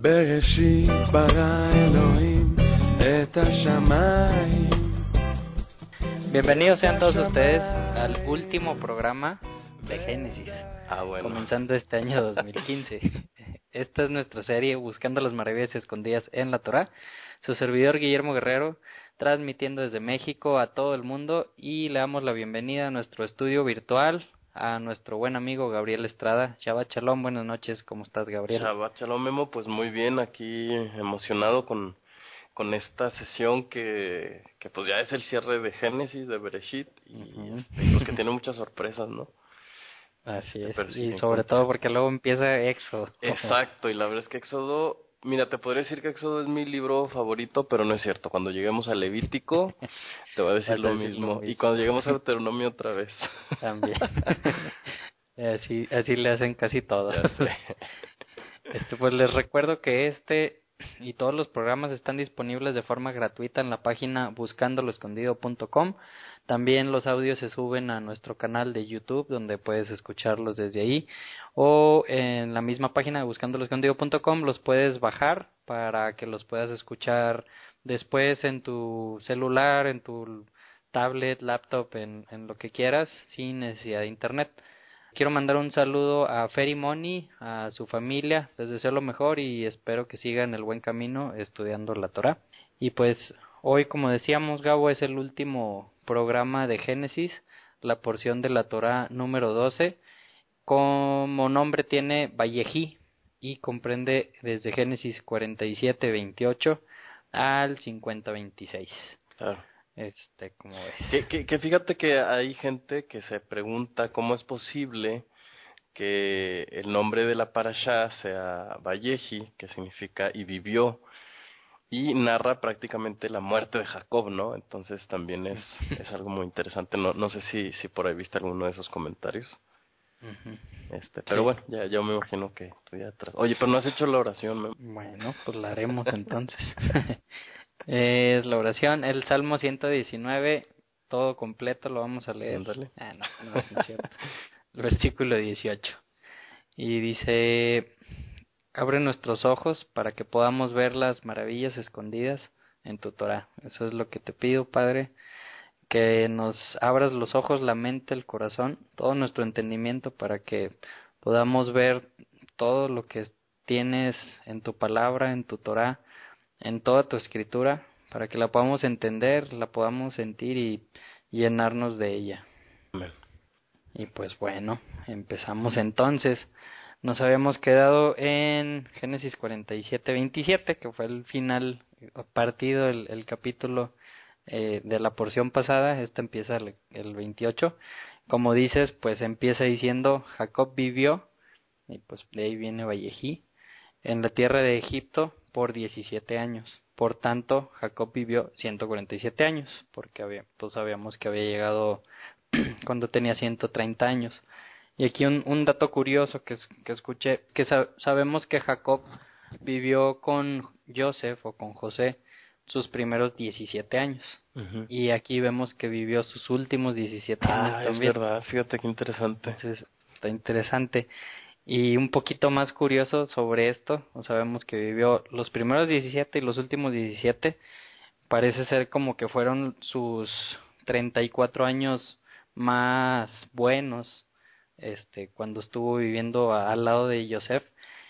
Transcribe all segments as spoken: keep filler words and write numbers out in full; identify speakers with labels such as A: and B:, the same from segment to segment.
A: בראשית ברא אלוהים את השמיים.
B: Bienvenidos sean todos ustedes al último programa de Génesis,
C: ah, bueno.
B: comenzando este año dos mil quince. Esta es nuestra serie Buscando las Maravillas Escondidas en la Torá. Su servidor Guillermo Guerrero, transmitiendo desde México a todo el mundo, y le damos la bienvenida a nuestro estudio virtual a nuestro buen amigo Gabriel Estrada. Shabbat Shalom, buenas noches, ¿cómo estás, Gabriel?
C: Shabbat Shalom, Memo, pues muy bien, aquí emocionado con, con esta sesión que, que pues ya es el cierre de Génesis, de Bereshit, y,
B: Uh-huh.
C: este, y pues que tiene muchas sorpresas, ¿no?
B: Así
C: Este,
B: es,
C: pero sí,
B: y
C: me
B: sobre
C: encanta.
B: todo porque luego empieza Éxodo.
C: Exacto, y la verdad es que Éxodo, mira, te podría decir que Éxodo es mi libro favorito, pero no es cierto. Cuando lleguemos a Levítico, te voy a decir,
B: Vas a
C: lo,
B: decir lo
C: mismo.
B: mismo.
C: Y cuando lleguemos a Deuteronomio otra vez.
B: También. Así, así le hacen casi todo.
C: Ya sé.
B: Este, pues les recuerdo que este y todos los programas están disponibles de forma gratuita en la página buscando lo escondido punto com. También los audios se suben a nuestro canal de YouTube, donde puedes escucharlos desde ahí, o en la misma página de buscando lo escondido punto com los puedes bajar para que los puedas escuchar después en tu celular, en tu tablet, laptop, en, en lo que quieras, sin necesidad de internet. Quiero mandar un saludo a Ferry Moni, a su familia, les deseo lo mejor y espero que sigan el buen camino estudiando la Torá. Y pues hoy, como decíamos, Gabo, es el último programa de Génesis, la porción de la Torá número doce. Como nombre tiene Vayejí y comprende desde Génesis cuarenta y siete veintiocho al cincuenta veintiséis.
C: Claro.
B: Este, como ves.
C: Que, que, que fíjate que hay gente que se pregunta cómo es posible que el nombre de la parashá sea Vayehi, que significa y vivió, y narra prácticamente la muerte de Jacob, ¿no? Entonces también es, es algo muy interesante. No, no sé si, si por ahí viste alguno de esos comentarios.
B: Uh-huh.
C: Este, pero
B: Sí.
C: bueno, ya yo me imagino que estoy atrás. Oye, pero no has hecho la oración, ¿no?
B: Bueno, pues la haremos entonces. Es la oración, el Salmo ciento diecinueve, todo completo lo vamos a leer.
C: Ándale.
B: Ah, no, no, no es cierto. El versículo dieciocho. Y dice, abre nuestros ojos para que podamos ver las maravillas escondidas en tu Torah. Eso es lo que te pido, Padre, que nos abras los ojos, la mente, el corazón, todo nuestro entendimiento para que podamos ver todo lo que tienes en tu palabra, en tu Torah, en toda tu escritura, para que la podamos entender, la podamos sentir y llenarnos de ella.
C: Amén.
B: Y pues bueno, empezamos entonces. Nos habíamos quedado en Génesis cuarenta y siete veintisiete, que fue el final partido, el, el capítulo eh, de la porción pasada. Esta empieza el, el veintiocho. Como dices, pues empieza diciendo, Jacob vivió, y pues de ahí viene Vallejí, en la tierra de Egipto por diecisiete años. Por tanto, Jacob vivió ciento cuarenta y siete años, porque había, pues sabíamos que había llegado cuando tenía ciento treinta años. Y aquí un, un dato curioso que, que escuché, que sa- sabemos que Jacob vivió con Joseph o con José sus primeros diecisiete años.
C: Uh-huh.
B: Y aquí vemos que vivió sus últimos diecisiete años
C: Ah,
B: también.
C: es verdad, fíjate qué interesante.
B: Entonces, está interesante. Y un poquito más curioso sobre esto, sabemos que vivió los primeros diecisiete y los últimos diecisiete, parece ser como que fueron sus treinta y cuatro años más buenos, este, cuando estuvo viviendo a, al lado de Joseph.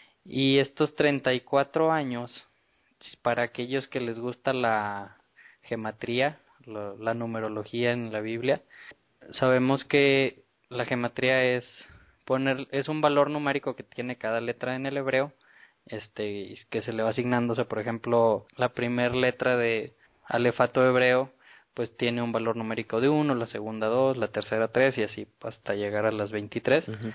B: Y estos treinta y cuatro años, para aquellos que les gusta la gematría, la, la numerología en la Biblia, sabemos que la gematría es poner, es un valor numérico que tiene cada letra en el hebreo, este, que se le va asignando. O sea, por ejemplo, la primera letra de alefato hebreo, pues tiene un valor numérico de uno, la segunda dos, la tercera tres, y así hasta llegar a las veintitrés.
C: Uh-huh.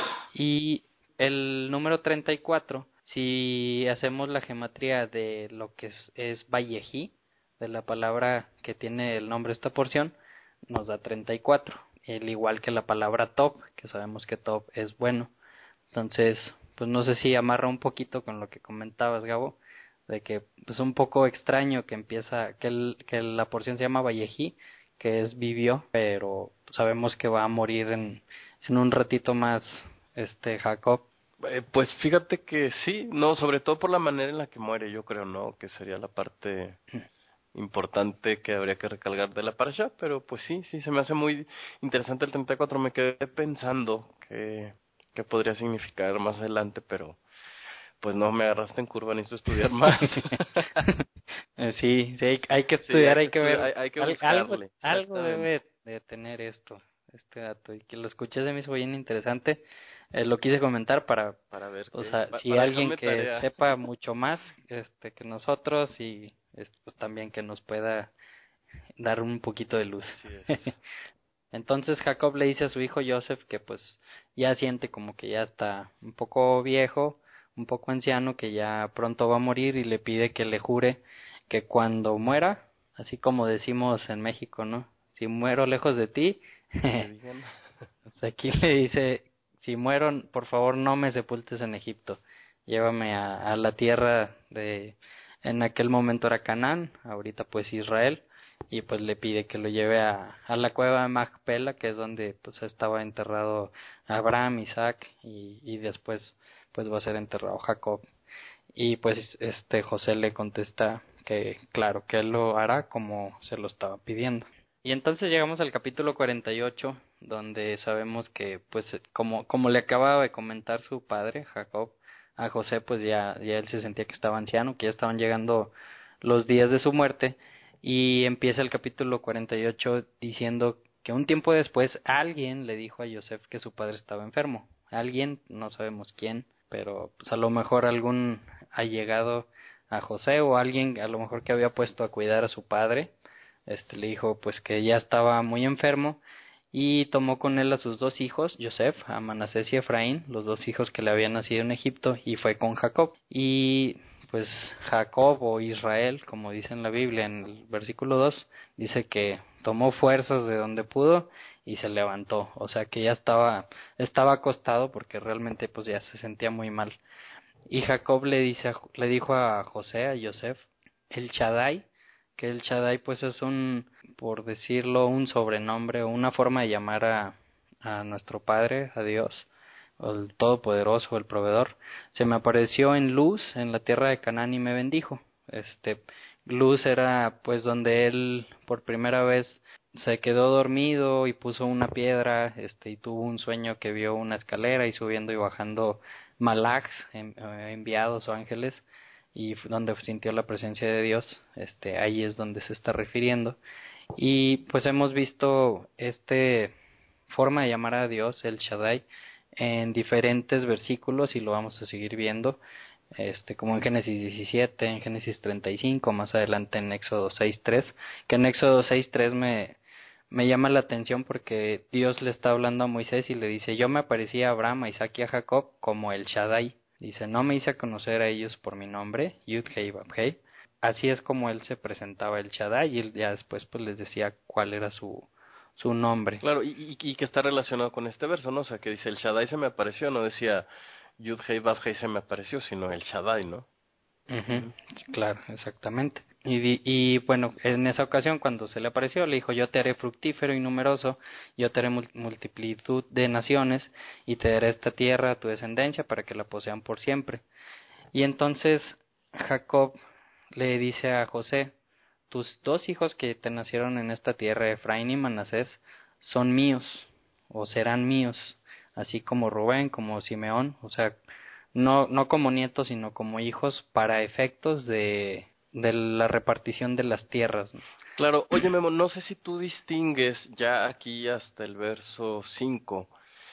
B: Y el número treinta y cuatro, si hacemos la gematría de lo que es, es Vallejí, de la palabra que tiene el nombre de esta porción, nos da treinta y cuatro, el igual que la palabra top, que sabemos que top es bueno. Entonces, pues no sé si amarra un poquito con lo que comentabas, Gabo, de que es pues, un poco extraño que empieza, que, el, que la porción se llama Vallejí, que es vivió, pero sabemos que va a morir en, en un ratito más este Jacob.
C: Eh, pues fíjate que sí, no, sobre todo por la manera en la que muere, yo creo, ¿no? Que sería la parte importante que habría que recalcar de la parasha, pero pues sí, sí, se me hace muy interesante el treinta y cuatro. Me quedé pensando que, que podría significar más adelante, pero pues no, me agarraste en curva, necesito estudiar más.
B: Eh, sí, sí, hay, hay que
C: Sí, hay
B: estudiar,
C: que
B: hay que
C: estudiar,
B: ver,
C: hay, hay que
B: al- algo,
C: buscarle,
B: algo
C: exactamente.
B: debe de tener esto, este dato, y que lo escuché se me hizo bien interesante. Eh, lo quise comentar para,
C: Para ver
B: o
C: qué,
B: sea,
C: pa-
B: si
C: para
B: alguien
C: dejarme
B: que
C: tarea.
B: sepa mucho más, este, que nosotros, y es- pues también que nos pueda dar un poquito de luz.
C: Así es.
B: Entonces Jacob le dice a su hijo Joseph que pues ya siente como que ya está un poco viejo, un poco anciano, que ya pronto va a morir, y le pide que le jure que cuando muera, así como decimos en México, ¿no? Si muero lejos de ti,
C: Que me digan.
B: pues aquí le dice, si muero, por favor no me sepultes en Egipto, llévame a, a la tierra de, en aquel momento era Canaán, ahorita pues Israel, y pues le pide que lo lleve a, a la cueva de Macpela, que es donde pues estaba enterrado Abraham, Isaac, y, y después pues va a ser enterrado Jacob. Y pues este José le contesta que claro, que él lo hará como se lo estaba pidiendo. Y entonces llegamos al capítulo cuarenta y ocho, donde sabemos que pues como como le acababa de comentar su padre Jacob a José, pues ya ya él se sentía que estaba anciano, que ya estaban llegando los días de su muerte, y empieza el capítulo cuarenta y ocho diciendo que un tiempo después alguien le dijo a Joseph que su padre estaba enfermo. Alguien, no sabemos quién, pero pues a lo mejor algún allegado a José, o alguien a lo mejor que había puesto a cuidar a su padre, este le dijo pues que ya estaba muy enfermo, y tomó con él a sus dos hijos, Joseph, a Manasés y Efraín, los dos hijos que le habían nacido en Egipto, y fue con Jacob. Y pues Jacob, o Israel, como dice en la Biblia en el versículo dos, dice que tomó fuerzas de donde pudo y se levantó, o sea que ya estaba estaba acostado porque realmente pues ya se sentía muy mal. Y Jacob le dice a- le dijo a José, a Joseph, el Shaddai, que el Shaddai pues es un, por decirlo, un sobrenombre o una forma de llamar a, a nuestro Padre, a Dios, o el Todopoderoso, el Proveedor. Se me apareció en Luz, en la tierra de Canaán, y me bendijo. Este, Luz era pues donde él por primera vez se quedó dormido y puso una piedra, este, y tuvo un sueño que vio una escalera y subiendo y bajando malachs, en- eh, enviados o ángeles, y f- donde sintió la presencia de Dios. Este, ahí es donde se está refiriendo. Y pues hemos visto este forma de llamar a Dios, el Shaddai, en diferentes versículos, y lo vamos a seguir viendo, este, como en Génesis diecisiete, en Génesis treinta y cinco, más adelante en Éxodo seis tres, que en Éxodo seis tres me, me llama la atención porque Dios le está hablando a Moisés y le dice, yo me aparecí a Abraham, a Isaac y a Jacob como el Shaddai. Dice, no me hice a conocer a ellos por mi nombre, Yud-Hei Vav-Hei. Así es como él se presentaba, el Shaddai, y él ya después pues les decía cuál era su, su nombre.
C: Claro, y, y, y que está relacionado con este verso, ¿no? O sea, que dice, el Shaddai se me apareció, no decía Yud Hei Vav Hei se me apareció, sino el Shaddai, ¿no?
B: Ujú,
C: Ujú.
B: claro, exactamente. Y, di- y bueno, en esa ocasión cuando se le apareció, le dijo, yo te haré fructífero y numeroso, yo te haré mul- multiplitud de naciones, y te daré esta tierra a tu descendencia para que la posean por siempre. Y entonces Jacob le dice a José, tus dos hijos que te nacieron en esta tierra, Efraín y Manasés, son míos, o serán míos, así como Rubén, como Simeón, o sea, no, no como nietos, sino como hijos para efectos de, de la repartición de las tierras, ¿no?
C: Claro, oye Memo, no sé si tú distingues ya aquí hasta el verso cinco,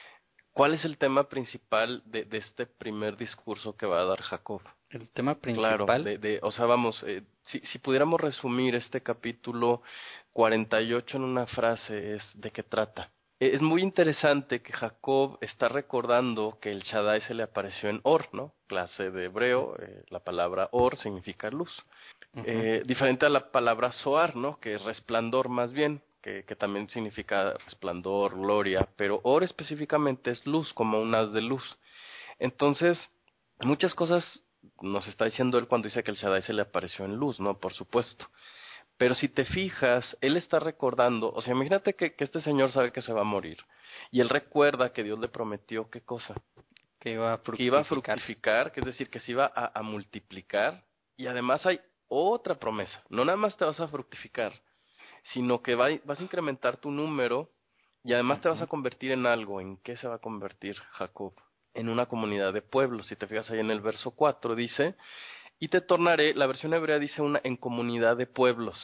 C: ¿cuál es el tema principal de, de este primer discurso que va a dar Jacob?
B: El tema
C: Claro,
B: principal.
C: de, de, o sea, vamos, eh, si, si pudiéramos resumir este capítulo cuarenta y ocho en una frase, es ¿de qué trata? Eh, Es muy interesante que Jacob está recordando que el Shaddai se le apareció en Or, ¿no? Clase de hebreo, eh, la palabra Or significa luz.
B: Ujú.
C: Eh, diferente a la palabra Zoar, ¿no? Que es resplandor más bien, que, que también significa resplandor, gloria, pero Or específicamente es luz, como un haz de luz. Entonces, muchas cosas nos está diciendo él cuando dice que el Shaddai se le apareció en luz, ¿no? Por supuesto. Pero si te fijas, él está recordando, o sea, imagínate que, que este señor sabe que se va a morir, y él recuerda que Dios le prometió, ¿qué cosa?
B: Que iba a
C: que iba a
B: fructificar.
C: fructificar, que es decir, que se iba a, a multiplicar, y además hay otra promesa, no nada más te vas a fructificar, sino que va, vas a incrementar tu número y además te vas a
B: Ujú.
C: convertir en algo. ¿En qué se va a convertir Jacob? En una comunidad de pueblos. Si te fijas ahí en el verso cuatro dice, y te tornaré, la versión hebrea dice una en comunidad de pueblos.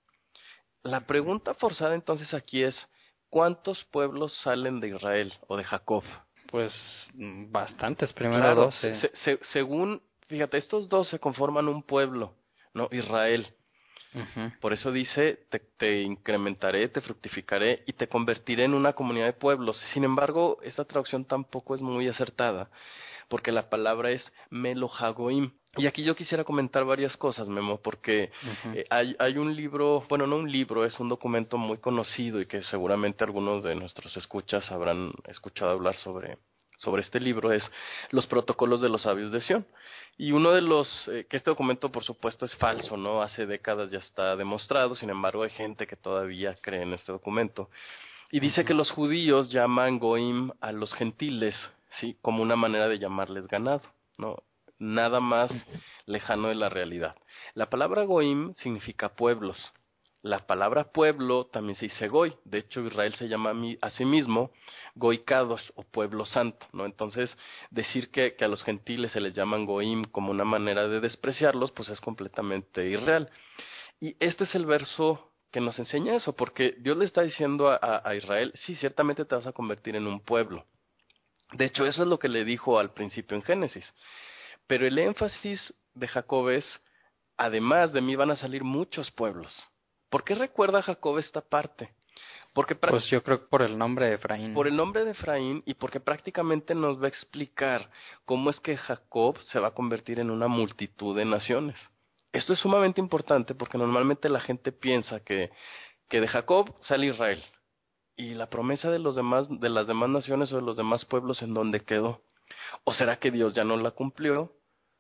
C: La pregunta forzada entonces aquí es, ¿cuántos pueblos salen de Israel o de Jacob?
B: Pues mm, bastantes, primero
C: Claro, se-
B: doce.
C: se- se- según, fíjate, estos dos se conforman un pueblo, ¿no? Israel.
B: Ujú.
C: Por eso dice, te, te incrementaré, te fructificaré y te convertiré en una comunidad de pueblos. Sin embargo, esta traducción tampoco es muy acertada, porque la palabra es melohagoim. Y aquí yo quisiera comentar varias cosas, Memo, porque
B: Ujú.
C: eh, hay, hay un libro, bueno, no un libro, es un documento muy conocido y que seguramente algunos de nuestros escuchas habrán escuchado hablar sobre, sobre este libro, es Los Protocolos de los Sabios de Sión. Y uno de los, eh, que este documento por supuesto es falso, ¿no? Hace décadas ya está demostrado, sin embargo hay gente que todavía cree en este documento. Y dice
B: Ujú.
C: que los judíos llaman goim a los gentiles, ¿sí? Como una manera de llamarles ganado, ¿no? Nada más lejano de la realidad. La palabra goim significa pueblos. La palabra pueblo también se dice goy. De hecho, Israel se llama a, mí, a sí mismo goicados o pueblo santo, ¿no? Entonces, decir que, que a los gentiles se les llaman goim como una manera de despreciarlos, pues es completamente irreal. Y este es el verso que nos enseña eso, porque Dios le está diciendo a, a, a Israel, sí, ciertamente te vas a convertir en un pueblo. De hecho, eso es lo que le dijo al principio en Génesis. Pero el énfasis de Jacob es, además de mí van a salir muchos pueblos. ¿Por qué recuerda Jacob esta parte? Porque
B: Pues yo creo que por el nombre de Efraín,
C: por
B: ¿no?
C: el nombre de Efraín y porque prácticamente nos va a explicar cómo es que Jacob se va a convertir en una multitud de naciones. Esto es sumamente importante porque normalmente la gente piensa que, que de Jacob sale Israel y la promesa de los demás, de las demás naciones o de los demás pueblos en dónde quedó. ¿O será que Dios ya no la cumplió?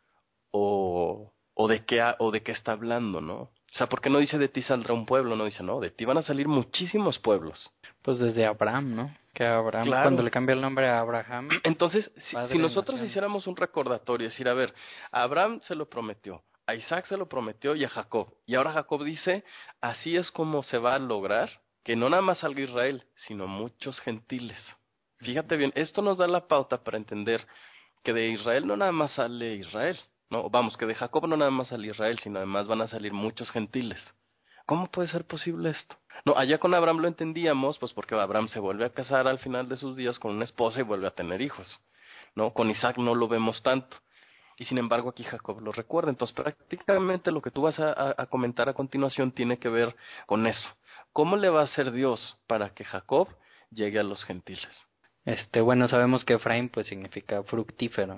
C: ¿O, o de qué ha- o de qué está hablando, ¿no? O sea, ¿por qué no dice de ti saldrá un pueblo? No dice, no, de ti van a salir muchísimos pueblos.
B: Pues desde Abraham, ¿no? Que Abraham, cuando
C: Claro.
B: le cambia el nombre a Abraham,
C: Entonces, si, si
B: padre de
C: nosotros
B: naciones.
C: hiciéramos un recordatorio, decir, a ver, a Abraham se lo prometió, a Isaac se lo prometió y a Jacob. Y ahora Jacob dice, así es como se va a lograr que no nada más salga Israel, sino muchos gentiles. Fíjate bien, esto nos da la pauta para entender que de Israel no nada más sale Israel, no, vamos, que de Jacob no nada más sale Israel, sino además van a salir muchos gentiles. ¿Cómo puede ser posible esto? No, allá con Abraham lo entendíamos, pues porque Abraham se vuelve a casar al final de sus días con una esposa y vuelve a tener hijos. ¿No? Con Isaac no lo vemos tanto. Y sin embargo aquí Jacob lo recuerda. Entonces prácticamente lo que tú vas a, a, a comentar a continuación tiene que ver con eso. ¿Cómo le va a hacer Dios para que Jacob llegue a los gentiles?
B: Este, bueno, sabemos que Efraín pues significa fructífero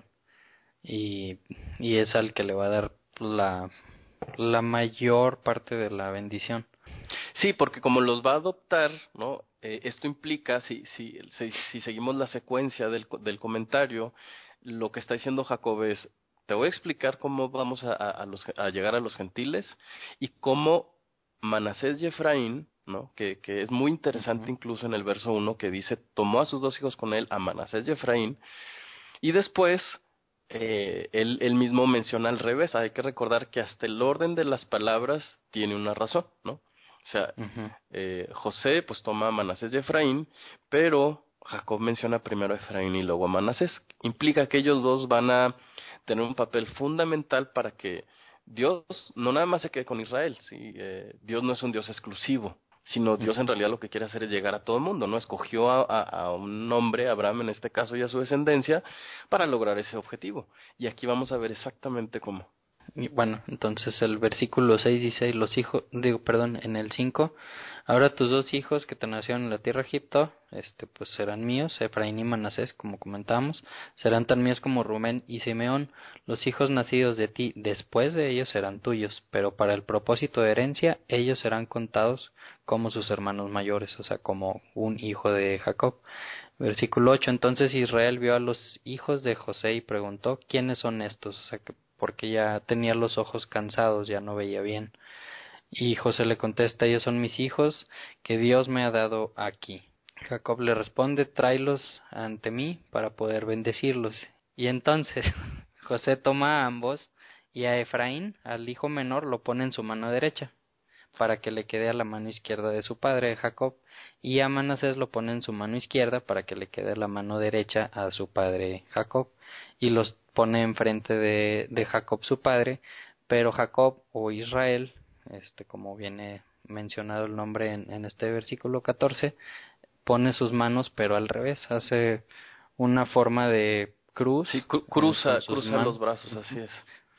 B: y, y es al que le va a dar la, la mayor parte de la bendición.
C: Sí, porque como los va a adoptar, ¿no? Eh, esto implica, si, si, si, si seguimos la secuencia del, co- del comentario, lo que está diciendo Jacob es, te voy a explicar cómo vamos a, a, a los, a llegar a los gentiles y cómo Manasés y Efraín, ¿no? Que, que es muy interesante
B: Ujú.
C: incluso en el verso uno que dice, tomó a sus dos hijos con él, a Manasés y Efraín, y después eh, él, él mismo menciona al revés. Hay que recordar que hasta el orden de las palabras tiene una razón, ¿no? O sea,
B: Ujú.
C: eh, José pues toma a Manasés y Efraín, pero Jacob menciona primero a Efraín y luego a Manasés. Implica que ellos dos van a tener un papel fundamental para que Dios no nada más se quede con Israel, ¿sí? Eh, Dios no es un Dios exclusivo, sino Dios en
B: Ujú.
C: realidad lo que quiere hacer es llegar a todo el mundo, ¿no? Escogió a, a, a un hombre, Abraham en este caso, y a su descendencia, para lograr ese objetivo. Y aquí vamos a ver exactamente cómo.
B: Y bueno, entonces el versículo seis dice, los hijos, digo, perdón, en el cinco, ahora tus dos hijos que te nacieron en la tierra de Egipto, este, pues serán míos, Efraín y Manasés, como comentamos, serán tan míos como Rubén y Simeón, los hijos nacidos de ti después de ellos serán tuyos, pero para el propósito de herencia, ellos serán contados como sus hermanos mayores, o sea, como un hijo de Jacob. Versículo ocho, entonces Israel vio a los hijos de José y preguntó, ¿quiénes son estos? O sea, que porque ya tenía los ojos cansados, ya no veía bien. Y José le contesta, ellos son mis hijos que Dios me ha dado aquí. Jacob le responde, tráelos ante mí para poder bendecirlos. Y entonces José toma a ambos y a Efraín, al hijo menor, lo pone en su mano derecha para que le quede a la mano izquierda de su padre Jacob, y a Manasés lo pone en su mano izquierda para que le quede a la mano derecha a su padre Jacob, y los pone enfrente de, de Jacob su padre, pero Jacob o Israel, este como viene mencionado el nombre en, en este versículo catorce, pone sus manos pero al revés, hace una forma de cruz.
C: Sí, cru-
B: con,
C: cruza,
B: con sus
C: cruza los
B: manos.
C: brazos, así es.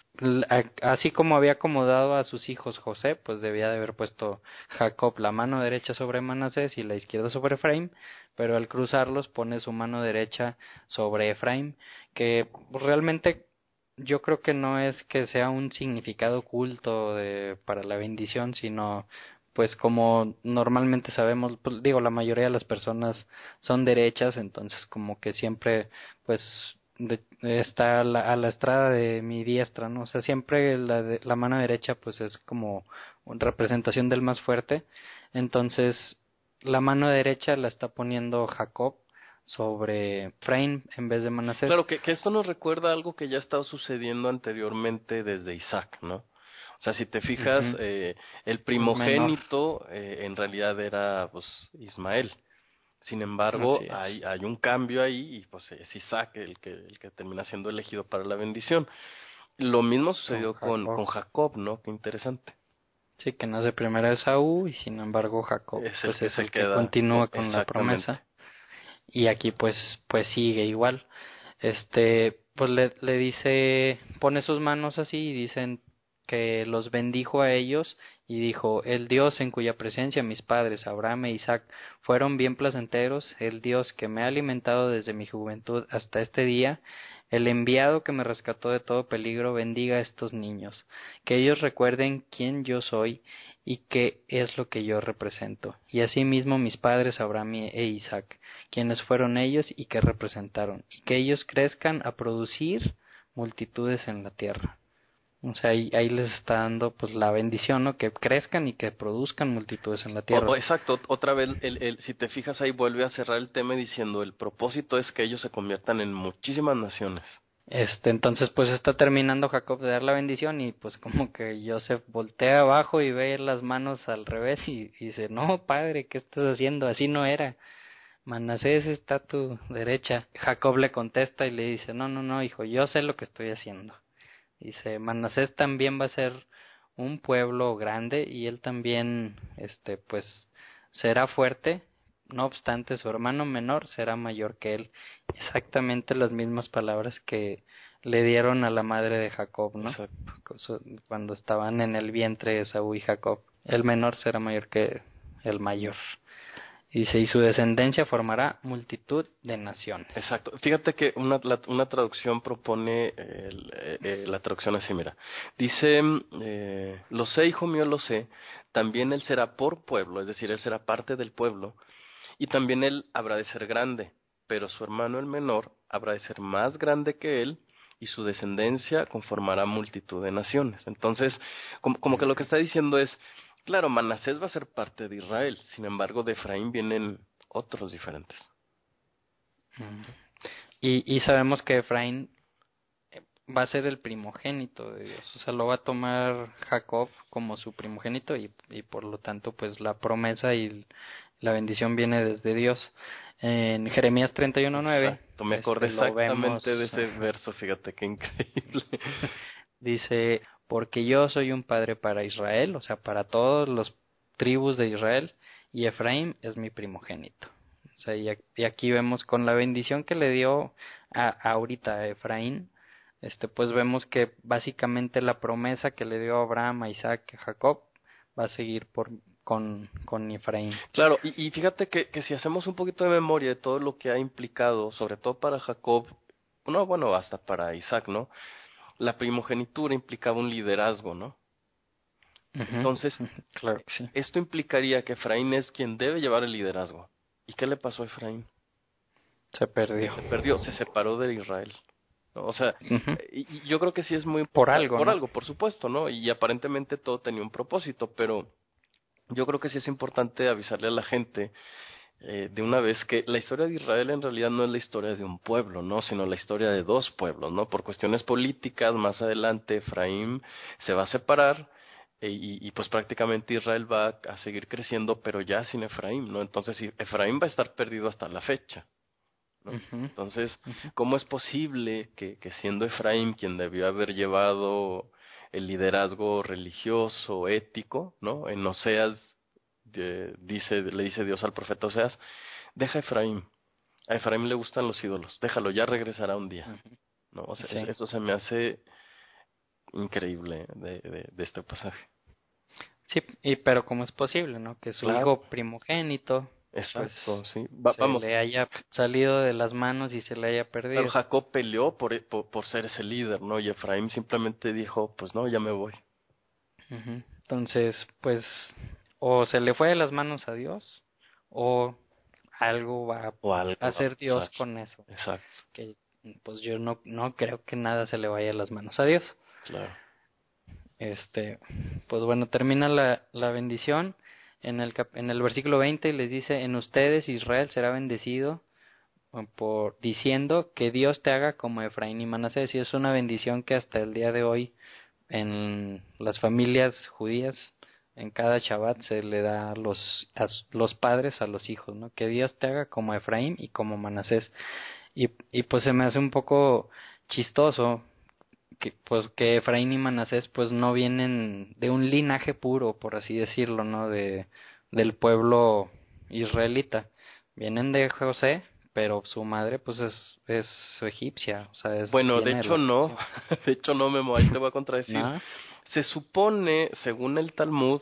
B: Así como había acomodado a sus hijos José, pues debía de haber puesto Jacob la mano derecha sobre Manasés y la izquierda sobre Efraín, pero al cruzarlos pone su mano derecha sobre Efraín, que realmente yo creo que no es que sea un significado oculto de, para la bendición, sino pues como normalmente sabemos, pues, digo, la mayoría de las personas son derechas, entonces como que siempre pues de, está a la, a la estrada de mi diestra, ¿no? O sea, siempre la, de, la mano derecha pues es como una representación del más fuerte, entonces la mano derecha la está poniendo Jacob sobre Efraín en vez de Manasés.
C: Claro, que, que esto nos recuerda algo que ya estaba sucediendo anteriormente desde Isaac, ¿no? O sea, si te fijas,
B: Uh-huh.
C: eh, el
B: Menor.
C: primogénito eh, en realidad era pues Ismael. Sin embargo,
B: Así
C: hay,
B: es.
C: hay un cambio ahí y pues es Isaac el que, el que termina siendo elegido para la bendición. Lo mismo
B: Con
C: sucedió con,
B: Jacob.
C: con Jacob, ¿no? Qué interesante.
B: Sí, que nace primero Esaú y sin embargo Jacob
C: Es el
B: pues
C: que
B: es
C: se
B: el que
C: queda, e-
B: continúa con la
C: exactamente.
B: promesa, y aquí pues pues sigue igual. Este pues le, le dice, pone sus manos así y dicen que los bendijo a ellos y dijo: el Dios en cuya presencia mis padres Abraham e Isaac fueron bien placenteros, el Dios que me ha alimentado desde mi juventud hasta este día, el enviado que me rescató de todo peligro, bendiga a estos niños, que ellos recuerden quién yo soy y qué es lo que yo represento, y asimismo mis padres Abraham e Isaac, quienes fueron ellos y que representaron, y que ellos crezcan a producir multitudes en la tierra. O sea, ahí, ahí les está dando pues la bendición, ¿no? Que crezcan y que produzcan multitudes en la
C: O,
B: tierra.
C: o exacto, otra vez, el, el, si te fijas ahí vuelve a cerrar el tema diciendo el propósito es que ellos se conviertan en muchísimas naciones.
B: Este, entonces pues está terminando Jacob de dar la bendición y pues como que Joseph voltea abajo y ve las manos al revés y, y dice: no, padre, ¿qué estás haciendo? Así no era. Manasés está a tu derecha. Jacob le contesta y le dice: no, no, no, hijo, yo sé lo que estoy haciendo. Dice: Manasés también va a ser un pueblo grande y él también, este, pues, será fuerte. No obstante, su hermano menor será mayor que él. Exactamente las mismas palabras que le dieron a la madre de Jacob, ¿no?
C: Exacto.
B: Cuando estaban en el vientre de Esaú y Jacob. El menor será mayor que el mayor. Y dice: y su descendencia formará multitud de naciones.
C: Exacto. Fíjate que una, la- una traducción propone eh, el- eh, eh, la traducción así, mira. Dice, eh, lo sé, hijo mío, lo sé, también él será por pueblo, es decir, él será parte del pueblo, y también él habrá de ser grande, pero su hermano el menor habrá de ser más grande que él, y su descendencia conformará multitud de naciones. Entonces, como, como que lo que está diciendo es, claro, Manasés va a ser parte de Israel, sin embargo, de Efraín vienen otros diferentes.
B: Mm. Y, y sabemos que Efraín va a ser el primogénito de Dios, o sea, lo va a tomar Jacob como su primogénito y, y por lo tanto pues la promesa y la bendición viene desde Dios. En Jeremías treinta y uno nueve
C: Exacto, me acordé
B: este lo vemos.
C: exactamente de ese verso, fíjate qué increíble.
B: Dice: porque yo soy un padre para Israel, o sea, para todos los tribus de Israel, y Efraín es mi primogénito. O sea, y, y aquí vemos con la bendición que le dio a, a ahorita a Efraín, este, pues vemos que básicamente la promesa que le dio a Abraham, a Isaac, a Jacob, va a seguir por con, con Efraín.
C: Claro, y, y fíjate que, que si hacemos un poquito de memoria de todo lo que ha implicado, sobre todo para Jacob, no, bueno, hasta para Isaac, ¿no? La primogenitura implicaba un liderazgo, ¿no?
B: Ujú,
C: Entonces,
B: ujú, claro que sí.
C: esto implicaría que Efraín es quien debe llevar el liderazgo. ¿Y qué le pasó a Efraín?
B: Se perdió.
C: Se perdió, se separó de Israel, ¿no? O sea,
B: Ujú.
C: y, y yo creo que sí es muy
B: Por
C: importante,
B: algo,
C: por
B: ¿no?
C: algo, por supuesto, ¿no? Y aparentemente todo tenía un propósito, pero yo creo que sí es importante avisarle a la gente eh, de una vez que la historia de Israel en realidad no es la historia de un pueblo, ¿no? Sino la historia de dos pueblos, ¿no? Por cuestiones políticas, más adelante Efraín se va a separar e- y, y pues prácticamente Israel va a seguir creciendo, pero ya sin Efraín, ¿no? Entonces i- Efraín va a estar perdido hasta la fecha, ¿no?
B: Ujú,
C: Entonces,
B: ujú.
C: ¿cómo es posible que, que siendo Efraín quien debió haber llevado el liderazgo religioso, ético, ¿no? En Oseas de- dice, le dice Dios al profeta Oseas, deja a Efraín, a Efraín le gustan los ídolos, déjalo, ya regresará un día,
B: Ujú.
C: ¿no? O sea, es-
B: Sí,
C: eso se me hace increíble de, de, de este pasaje.
B: sí, y pero cómo es posible, ¿no? Que su
C: Claro,
B: hijo primogénito, pues,
C: exacto, sí. Va-
B: se
C: vamos,
B: le haya salido de las manos y se le haya
C: claro,
B: perdido.
C: Jacob peleó por, e- por, por ser ese líder, ¿no? Y Efraín simplemente dijo, pues no, ya me voy.
B: Ujú. Entonces, pues, o se le fue de las manos a Dios, o algo va
C: O
B: a
C: algo va a
B: hacer Dios
C: pasar.
B: con eso.
C: Exacto,
B: Que, pues yo no, no creo que nada se le vaya de las manos a Dios.
C: claro.
B: Este, pues bueno, termina la, la bendición en el, cap- en el versículo veinte y les dice, en ustedes Israel será bendecido eh, por diciendo que Dios te haga como Efraín y Manasés. Y es una bendición que hasta el día de hoy en las familias judías, en cada Shabbat se le da a los, a s- los padres a los hijos, ¿no? Que Dios te haga como Efraín y como Manasés. Y, y pues se me hace un poco chistoso que pues que Efraín y Manasés pues no vienen de un linaje puro, por así decirlo, ¿no? De del pueblo israelita. Vienen de José, pero su madre pues es es egipcia, o sea, es
C: Bueno, de
B: viene de la
C: hecho no,
B: nación.
C: de hecho no, Memo, ahí te voy a contradecir.
B: ¿No?
C: Se supone, según el Talmud,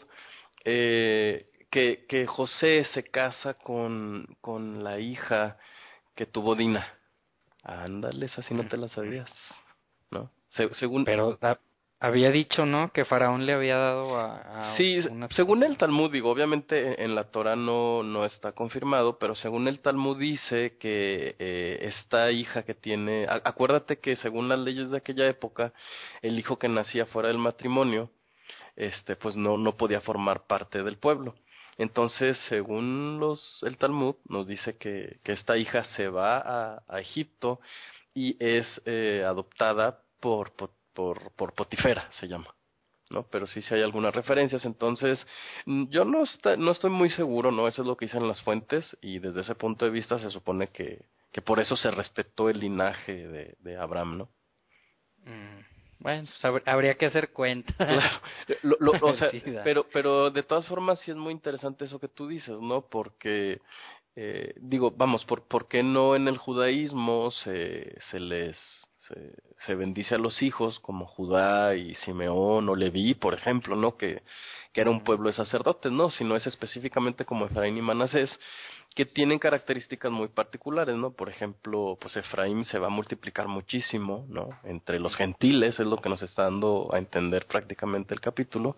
C: eh, que, que José se casa con, con la hija que tuvo Dina. Ándale, esa sí no te la sabías, ¿no? Se- según,
B: Pero ha- había dicho, ¿no? Que Faraón le había dado a, a
C: sí,
B: una
C: según el
B: esposa.
C: Talmud, digo, obviamente en en la Torah no, no está confirmado, pero según el Talmud dice que eh, esta hija que tiene, a- acuérdate que según las leyes de aquella época, el hijo que nacía fuera del matrimonio, este, pues no, no podía formar parte del pueblo. Entonces, según los, el Talmud, nos dice que, que esta hija se va a, a Egipto y es eh, adoptada por, por, por, por Potifera, se llama. ¿No? Pero sí, sí hay algunas referencias, entonces mm, yo no, está, no estoy muy seguro, ¿no? Eso es lo que dicen las fuentes y desde ese punto de vista se supone que, que por eso se respetó el linaje de, de Abraham, ¿no?
B: Mm, bueno, pues hab- habría que hacer cuenta.
C: Claro, lo, lo,
B: A
C: o
B: ver
C: sea,
B: si da.
C: pero, pero de todas formas sí es muy interesante eso que tú dices, ¿no? Porque, eh, digo, vamos, por, ¿por qué no en el judaísmo se, se les, se, se bendice a los hijos como Judá y Simeón o Leví, por ejemplo, ¿no? Que, que era un
B: Ujú.
C: pueblo de sacerdotes, ¿no? Si no es específicamente como Efraín y Manasés, que tienen características muy particulares, ¿no? Por ejemplo, pues Efraín se va a multiplicar muchísimo, ¿no? Entre los gentiles, es lo que nos está dando a entender prácticamente el capítulo,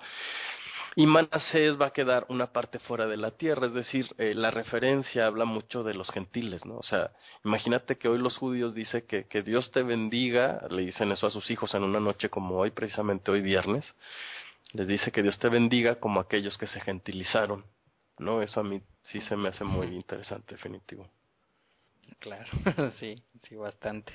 C: y Manasés va a quedar una parte fuera de la tierra, es decir, eh, la referencia habla mucho de los gentiles, ¿no? O sea, imagínate que hoy los judíos dicen que, que Dios te bendiga, le dicen eso a sus hijos en una noche como hoy, precisamente hoy viernes, les dice que Dios te bendiga como aquellos que se gentilizaron, ¿no? Eso a mí sí se me hace muy interesante, definitivo.
B: Claro, sí, sí, bastante.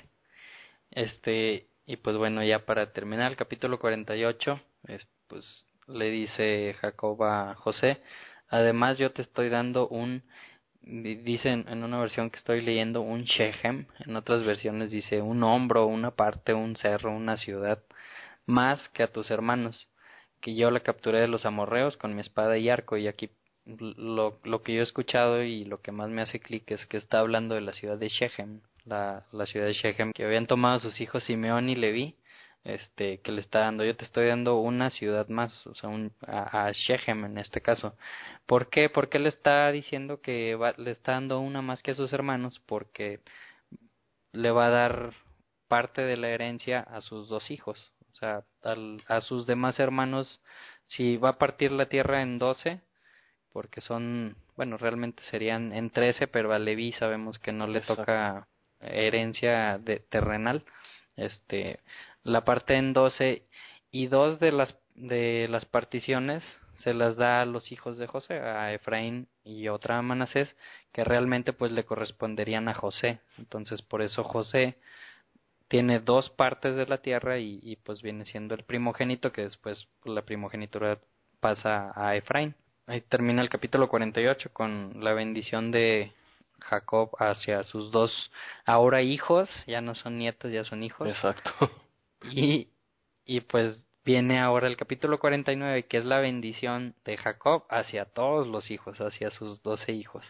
B: Este, y pues bueno, ya para terminar el capítulo cuarenta y ocho, es, pues le dice Jacob a José, además yo te estoy dando un, di- dice en, en una versión que estoy leyendo un Shechem, en otras versiones dice un hombro, una parte, un cerro, una ciudad, más que a tus hermanos, que yo la capturé de los amorreos con mi espada y arco, y aquí lo, lo que yo he escuchado y lo que más me hace clic es que está hablando de la ciudad de Shechem, la, la ciudad de Shechem, que habían tomado sus hijos Simeón y Leví, este, que le está dando, yo te estoy dando una ciudad más, o sea, un, a, a Shechem en este caso. ¿Por qué? Porque le está diciendo que va, le está dando una más que a sus hermanos, porque le va a dar parte de la herencia a sus dos hijos. O sea, al, a sus demás hermanos, si va a partir la tierra en doce, porque son, bueno, realmente serían en trece, pero a Leví sabemos que no le
C: Exacto.
B: toca herencia de, terrenal. Este, la parte en doce y dos de las de las particiones se las da a los hijos de José, a Efraín y otra a Manasés, que realmente pues le corresponderían a José. Entonces por eso José tiene dos partes de la tierra y, y pues viene siendo el primogénito, que después pues, la primogenitura pasa a Efraín. Ahí termina el capítulo cuarenta y ocho con la bendición de Jacob hacia sus dos ahora hijos, ya no son nietos, ya son hijos.
C: Exacto.
B: Y, y pues viene ahora el capítulo cuarenta y nueve, que es la bendición de Jacob hacia todos los hijos, hacia sus doce hijos.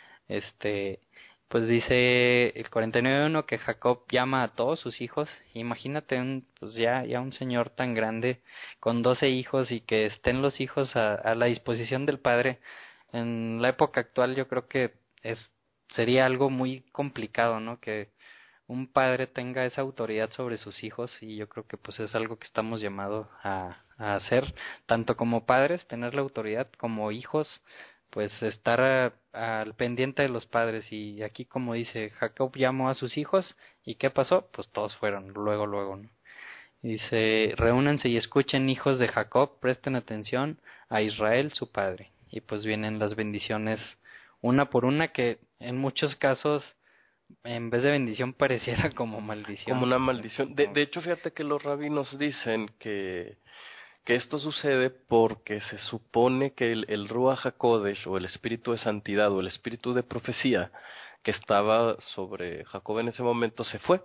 B: Este, pues dice el cuarenta y nueve uno que Jacob llama a todos sus hijos. Imagínate un, pues ya, ya un señor tan grande con doce hijos y que estén los hijos a, a la disposición del padre. En la época actual yo creo que es sería algo muy complicado, ¿no? Que un padre tenga esa autoridad sobre sus hijos, y yo creo que pues es algo que estamos llamados a, a hacer, tanto como padres, tener la autoridad, como hijos, pues estar a- al pendiente de los padres. Y aquí, como dice, Jacob llamó a sus hijos, ¿y qué pasó? Pues todos fueron, luego, luego, ¿no? Y dice, reúnanse y escuchen, hijos de Jacob, presten atención a Israel su padre. Y pues vienen las bendiciones una por una, que en muchos casos en vez de bendición pareciera como
C: Como
B: maldición.
C: una
B: O sea,
C: maldición. De,
B: como-
C: de hecho, fíjate que los rabinos dicen que, que esto sucede porque se supone que el, el Ruach HaKodesh, o el espíritu de santidad, o el espíritu de profecía que estaba sobre Jacob en ese momento se fue.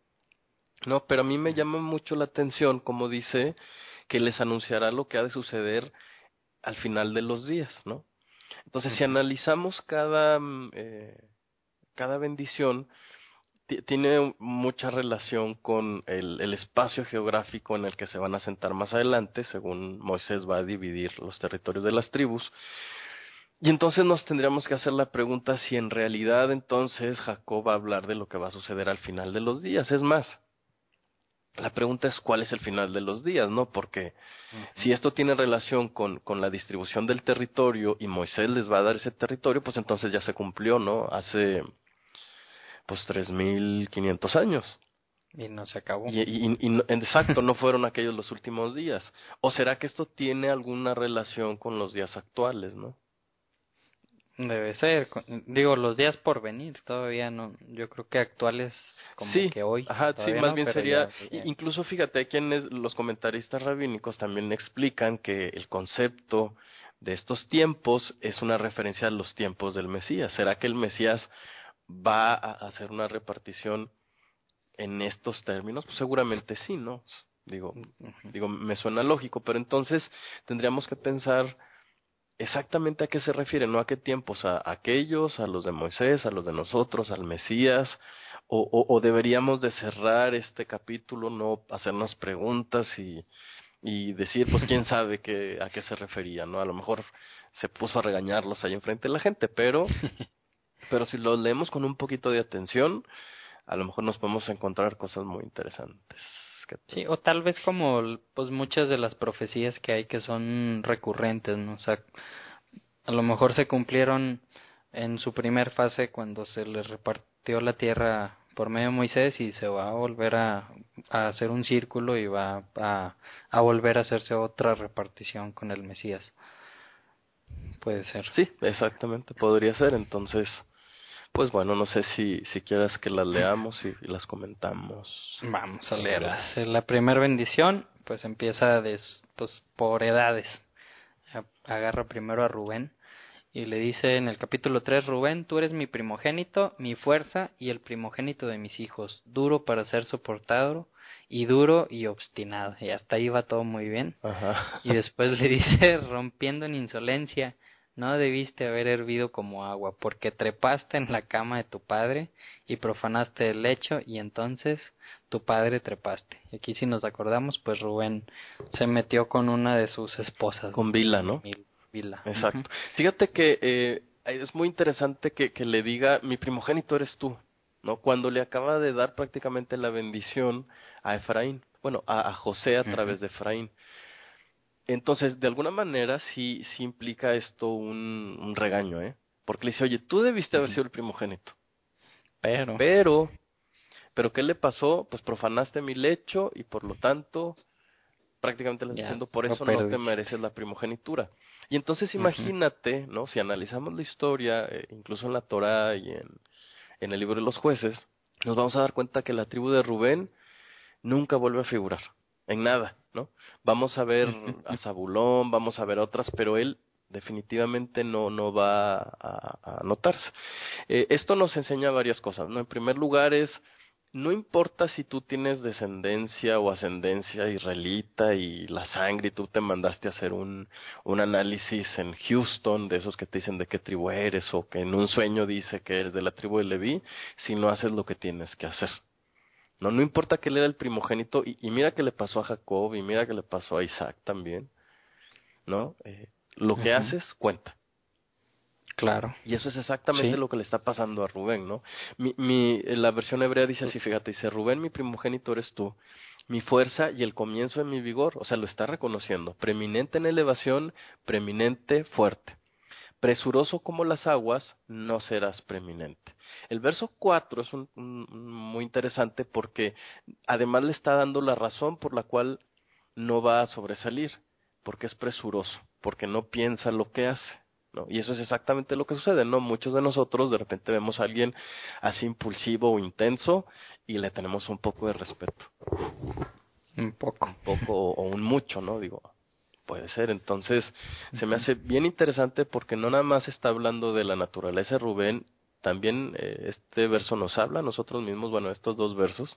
C: No, pero a mí me llama mucho la atención, como dice, que les anunciará lo que ha de suceder al final de los días, ¿no? Entonces, si
B: Ujú.
C: analizamos cada, mm, eh, cada bendición, ti- tiene mucha relación con el, el espacio geográfico en el que se van a sentar más adelante, según Moisés va a dividir los territorios de las tribus. Y entonces nos tendríamos que hacer la pregunta si en realidad entonces Jacob va a hablar de lo que va a suceder al final de los días. Es más, la pregunta es cuál es el final de los días, ¿no? Porque
B: Ujú.
C: si esto tiene relación con, con la distribución del territorio y Moisés les va a dar ese territorio, pues entonces ya se cumplió, ¿no? Hace pues tres mil quinientos años.
B: Y no se acabó.
C: Y, y, y no- exacto, no fueron aquellos los últimos días. ¿O será que esto tiene alguna relación con los días actuales, no?
B: Debe ser, co- digo, los días por venir, todavía no, yo creo que actuales como
C: Sí,
B: que hoy,
C: ajá, sí,
B: todavía
C: más
B: no,
C: bien
B: pero
C: sería,
B: ya,
C: i-
B: ya.
C: incluso fíjate, hay quienes, los comentaristas rabínicos también explican que el concepto de estos tiempos es una referencia a los tiempos del Mesías. ¿Será que el Mesías va a hacer una repartición en estos términos? Pues seguramente sí, ¿no? Digo,
B: Ujú.
C: digo, me suena lógico, pero entonces tendríamos que pensar exactamente a qué se refiere, no a qué tiempos, a aquellos, a los de Moisés, a los de nosotros, al Mesías, o, o, o deberíamos de cerrar este capítulo, no hacernos preguntas y, y decir, pues quién sabe qué, a qué se refería, ¿no? A lo mejor se puso a regañarlos ahí enfrente de la gente, pero, pero si lo leemos con un poquito de atención, a lo mejor nos podemos encontrar cosas muy interesantes. ¿Qué
B: Sí,
C: tal?
B: o tal vez como l- pues muchas de las profecías que hay que son recurrentes, ¿no? O sea, a lo mejor se cumplieron en su primer fase cuando se les repartió la tierra por medio de Moisés, y se va a volver a, a hacer un círculo y va a, a volver a hacerse otra repartición con el Mesías. Puede ser.
C: Sí, exactamente, podría ser, entonces. Pues bueno, no sé si, si quieras que las leamos y, y las comentamos.
B: Vamos a leerlas. Eh, La primera bendición pues empieza des, pues, por edades. A- Agarra primero a Rubén y le dice en el capítulo tres: Rubén, tú eres mi primogénito, mi fuerza y el primogénito de mis hijos, duro para ser soportado y duro y obstinado. Y hasta ahí va todo muy bien.
C: Ajá.
B: Y después le dice, rompiendo en insolencia: no debiste haber hervido como agua, porque trepaste en la cama de tu padre y profanaste el lecho, y entonces tu padre trepaste. Y aquí, si nos acordamos, pues Rubén se metió con una de sus esposas,
C: Con
B: ¿no?
C: Vila,
B: Con
C: ¿no?
B: Mil- Bila. Ujú.
C: Exacto. Fíjate que eh, es muy interesante que, que le diga, mi primogénito eres tú, ¿no? Cuando le acaba de dar prácticamente la bendición a Efraín, bueno, a, a José a
B: Ujú.
C: través de Efraín. Entonces, de alguna manera sí, sí implica esto un, un regaño, ¿eh? Porque le dice, oye, tú debiste haber
B: Ujú.
C: sido el primogénito,
B: Pero,
C: pero, pero ¿qué le pasó? Pues profanaste mi lecho y por lo tanto Prácticamente le está
B: Ya,
C: diciendo, por
B: lo
C: eso no te
B: perdí.
C: mereces la primogenitura. Y entonces
B: Ujú.
C: imagínate, ¿no? Si analizamos la historia, eh, incluso en la Torá y en, en el libro de los jueces, nos vamos a dar cuenta que la tribu de Rubén nunca vuelve a figurar, en nada, ¿no? Vamos a ver
B: Ujú.
C: a Zabulón, vamos a ver otras, pero él definitivamente no, no va a, a notarse. Eh, esto nos enseña varias cosas, ¿no? En primer lugar es, no importa si tú tienes descendencia o ascendencia israelita y la sangre y tú te mandaste a hacer un, un análisis en Houston de esos que te dicen de qué tribu eres o que en un sueño dice que eres de la tribu de Leví, si no haces lo que tienes que hacer. No, no importa que él era el primogénito y, y mira que le pasó a Jacob y mira que le pasó a Isaac también, ¿no? Eh, lo que
B: Ujú.
C: haces cuenta.
B: Claro.
C: Y eso es exactamente
B: Sí.
C: lo que le está pasando a Rubén, ¿no? Mi, mi, la versión hebrea dice así, fíjate, dice, Rubén, mi primogénito eres tú, mi fuerza y el comienzo de mi vigor, o sea, lo está reconociendo, preeminente en elevación, preeminente fuerte. Presuroso como las aguas, no serás preeminente. El verso cuatro es un, un- un muy interesante porque además le está dando la razón por la cual no va a sobresalir, porque es presuroso, porque no piensa lo que hace, ¿no? Y eso es exactamente lo que sucede, ¿no? Muchos de nosotros de repente vemos a alguien así impulsivo o intenso y le tenemos un poco de respeto,
B: Un poco.
C: un poco o, o un mucho, ¿no? Digo, puede ser. Entonces, se me
B: Ujú.
C: hace bien interesante porque no nada más está hablando de la naturaleza de Rubén, también eh, este verso nos habla a nosotros mismos, bueno, estos dos versos,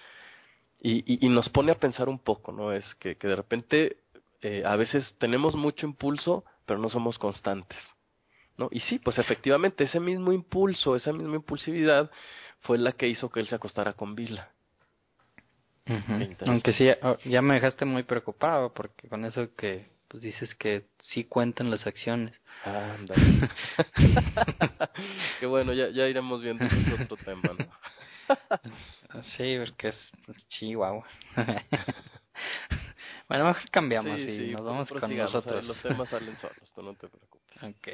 C: y, y, y nos pone a pensar un poco, ¿no? Es que, que de repente eh, a veces tenemos mucho impulso, pero no somos constantes, ¿no? Y sí, pues efectivamente, ese mismo impulso, esa misma impulsividad fue la que hizo que él se acostara con Bila. Qué
B: Ujú. Aunque
C: interesante.
B: sí, ya, ya me dejaste muy preocupado porque con eso que pues dices que sí cuentan las acciones.
C: Ándale. Qué bueno, ya, ya iremos viendo, ese es otro tema, ¿no?
B: Sí, porque es, es Chihuahua. Bueno, mejor cambiamos
C: Sí,
B: y
C: sí,
B: nos
C: pro-
B: vamos con
C: prosigamos, ahí
B: nosotros.
C: los temas salen solos, tú no te preocupes.
B: Okay.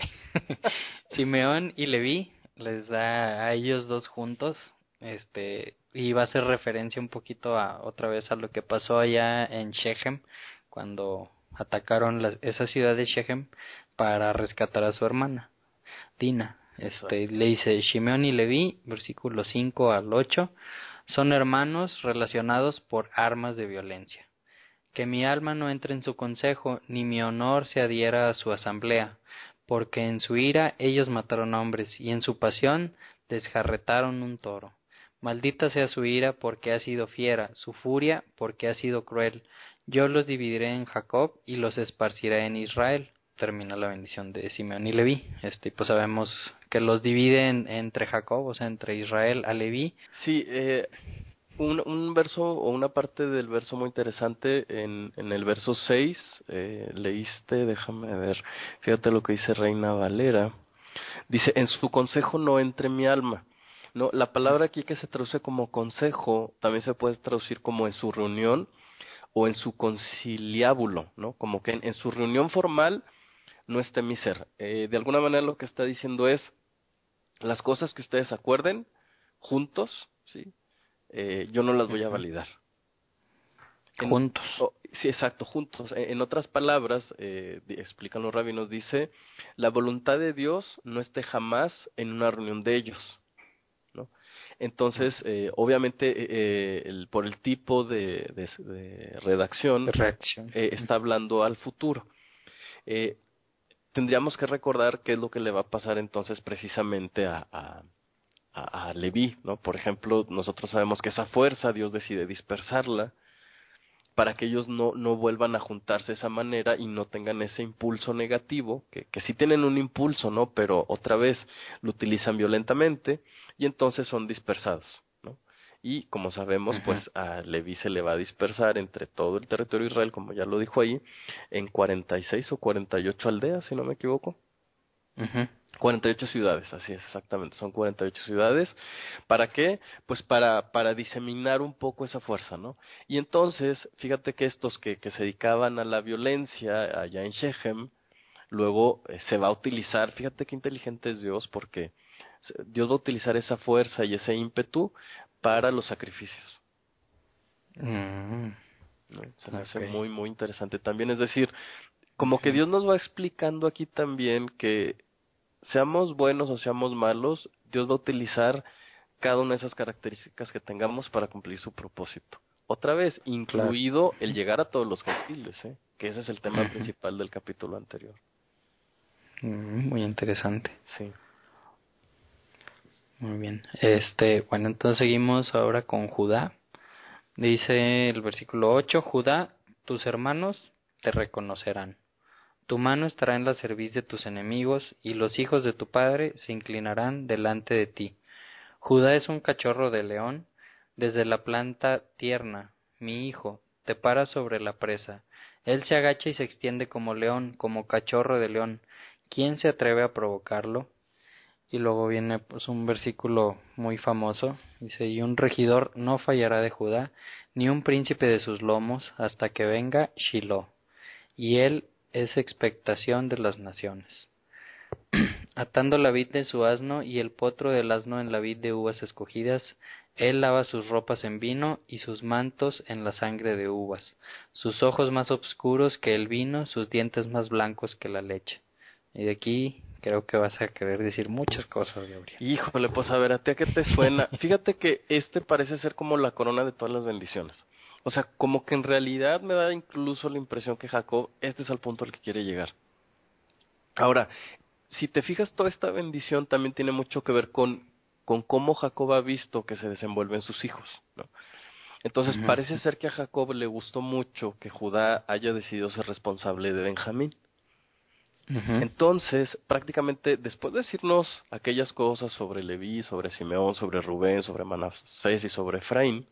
B: Simeón y Leví les da a ellos dos juntos, este, y va a hacer referencia un poquito a otra vez a lo que pasó allá en Shechem cuando atacaron la- esa ciudad de Shechem para rescatar a su hermana Dina. Este,
C: Exacto.
B: le dice Simeón y Leví, versículos cinco al ocho, son hermanos relacionados por armas de violencia. Que mi alma no entre en su consejo, ni mi honor se adhiera a su asamblea, porque en su ira ellos mataron hombres, y en su pasión desjarretaron un toro. Maldita sea su ira porque ha sido fiera, su furia porque ha sido cruel. Yo los dividiré en Jacob y los esparciré en Israel. Termina la bendición de Simeón y Leví. Este, pues sabemos que los dividen entre Jacob, o sea, entre Israel a Leví.
C: Sí, eh, un, un verso o una parte del verso muy interesante en, en el verso seis, eh, leíste, déjame ver, fíjate lo que dice Reina Valera, dice, en su consejo no entre mi alma. No, la palabra aquí que se traduce como consejo también se puede traducir como en su reunión o en su conciliábulo, ¿no? Como que en, en su reunión formal no esté mi ser. Eh, de alguna manera lo que está diciendo es las cosas que ustedes acuerden juntos, ¿sí? Eh, yo no las voy a
B: Ujú.
C: validar. En,
B: Juntos.
C: oh, sí, exacto, juntos. En, en otras palabras, eh, di- explican los rabinos, dice, la voluntad de Dios no esté jamás en una reunión de ellos, ¿no? Entonces, eh, obviamente, eh, eh, el- por el tipo de, de, de redacción,
B: Reacción.
C: eh, está hablando al futuro. Eh, tendríamos que recordar qué es lo que le va a pasar entonces precisamente a, a, a, a Leví, ¿no? Por ejemplo, nosotros sabemos que esa fuerza Dios decide dispersarla para que ellos no, no vuelvan a juntarse de esa manera y no tengan ese impulso negativo, que, que sí tienen un impulso, ¿no? Pero otra vez lo utilizan violentamente y entonces son dispersados, ¿no? Y como sabemos,
B: Ujú.
C: pues a Leví se le va a dispersar entre todo el territorio de Israel, como ya lo dijo ahí, en cuarenta y seis o cuarenta y ocho aldeas, si no me equivoco.
B: Ujú.
C: cuarenta y ocho ciudades, así es, exactamente, son cuarenta y ocho ciudades. ¿Para qué? Pues para, para diseminar un poco esa fuerza, ¿no? Y entonces, fíjate que estos que, que se dedicaban a la violencia allá en Shechem, luego eh, se va a utilizar, fíjate qué inteligente es Dios, porque se- Dios va a utilizar esa fuerza y ese ímpetu para los sacrificios.
B: Mm.
C: ¿no? Se me hace
B: Ok.
C: muy, muy interesante también. Es decir, como que Dios nos va explicando aquí también que seamos buenos o seamos malos, Dios va a utilizar cada una de esas características que tengamos para cumplir su propósito. Otra vez,
B: Claro.
C: incluido el llegar a todos los gentiles, ¿eh? Que ese es el tema
B: Ujú.
C: principal del capítulo anterior.
B: Mm, Muy interesante.
C: Sí.
B: Muy bien. Este, bueno, entonces seguimos ahora con Judá. Dice el versículo ocho: Judá, tus hermanos te reconocerán. Tu mano estará en la cerviz de tus enemigos, y los hijos de tu padre se inclinarán delante de ti. Judá es un cachorro de león, desde la planta tierna, mi hijo, te para sobre la presa. Él se agacha y se extiende como león, como cachorro de león. ¿Quién se atreve a provocarlo? Y luego viene pues un versículo muy famoso, dice: y un regidor no fallará de Judá, ni un príncipe de sus lomos, hasta que venga Shiloh, y él es expectación de las naciones. Atando la vid de su asno y el potro del asno en la vid de uvas escogidas, él lava sus ropas en vino y sus mantos en la sangre de uvas, sus ojos más oscuros que el vino, sus dientes más blancos que la leche. Y de aquí creo que vas a querer decir muchas cosas, Gabriel.
C: Híjole, pues a ver, ¿a ti a qué te suena? Fíjate que este parece ser como la corona de todas las bendiciones. O sea, como que en realidad me da incluso la impresión que Jacob, este es el punto al que quiere llegar. Ahora, si te fijas, toda esta bendición también tiene mucho que ver con, con cómo Jacob ha visto que se desenvuelven sus hijos, ¿no? Entonces,
B: Ujú,
C: parece ser que a Jacob le gustó mucho que Judá haya decidido ser responsable de Benjamín.
B: ujú,
C: Entonces, prácticamente, después de decirnos aquellas cosas sobre Leví, sobre Simeón, sobre Rubén, sobre Manasés y sobre Efraín,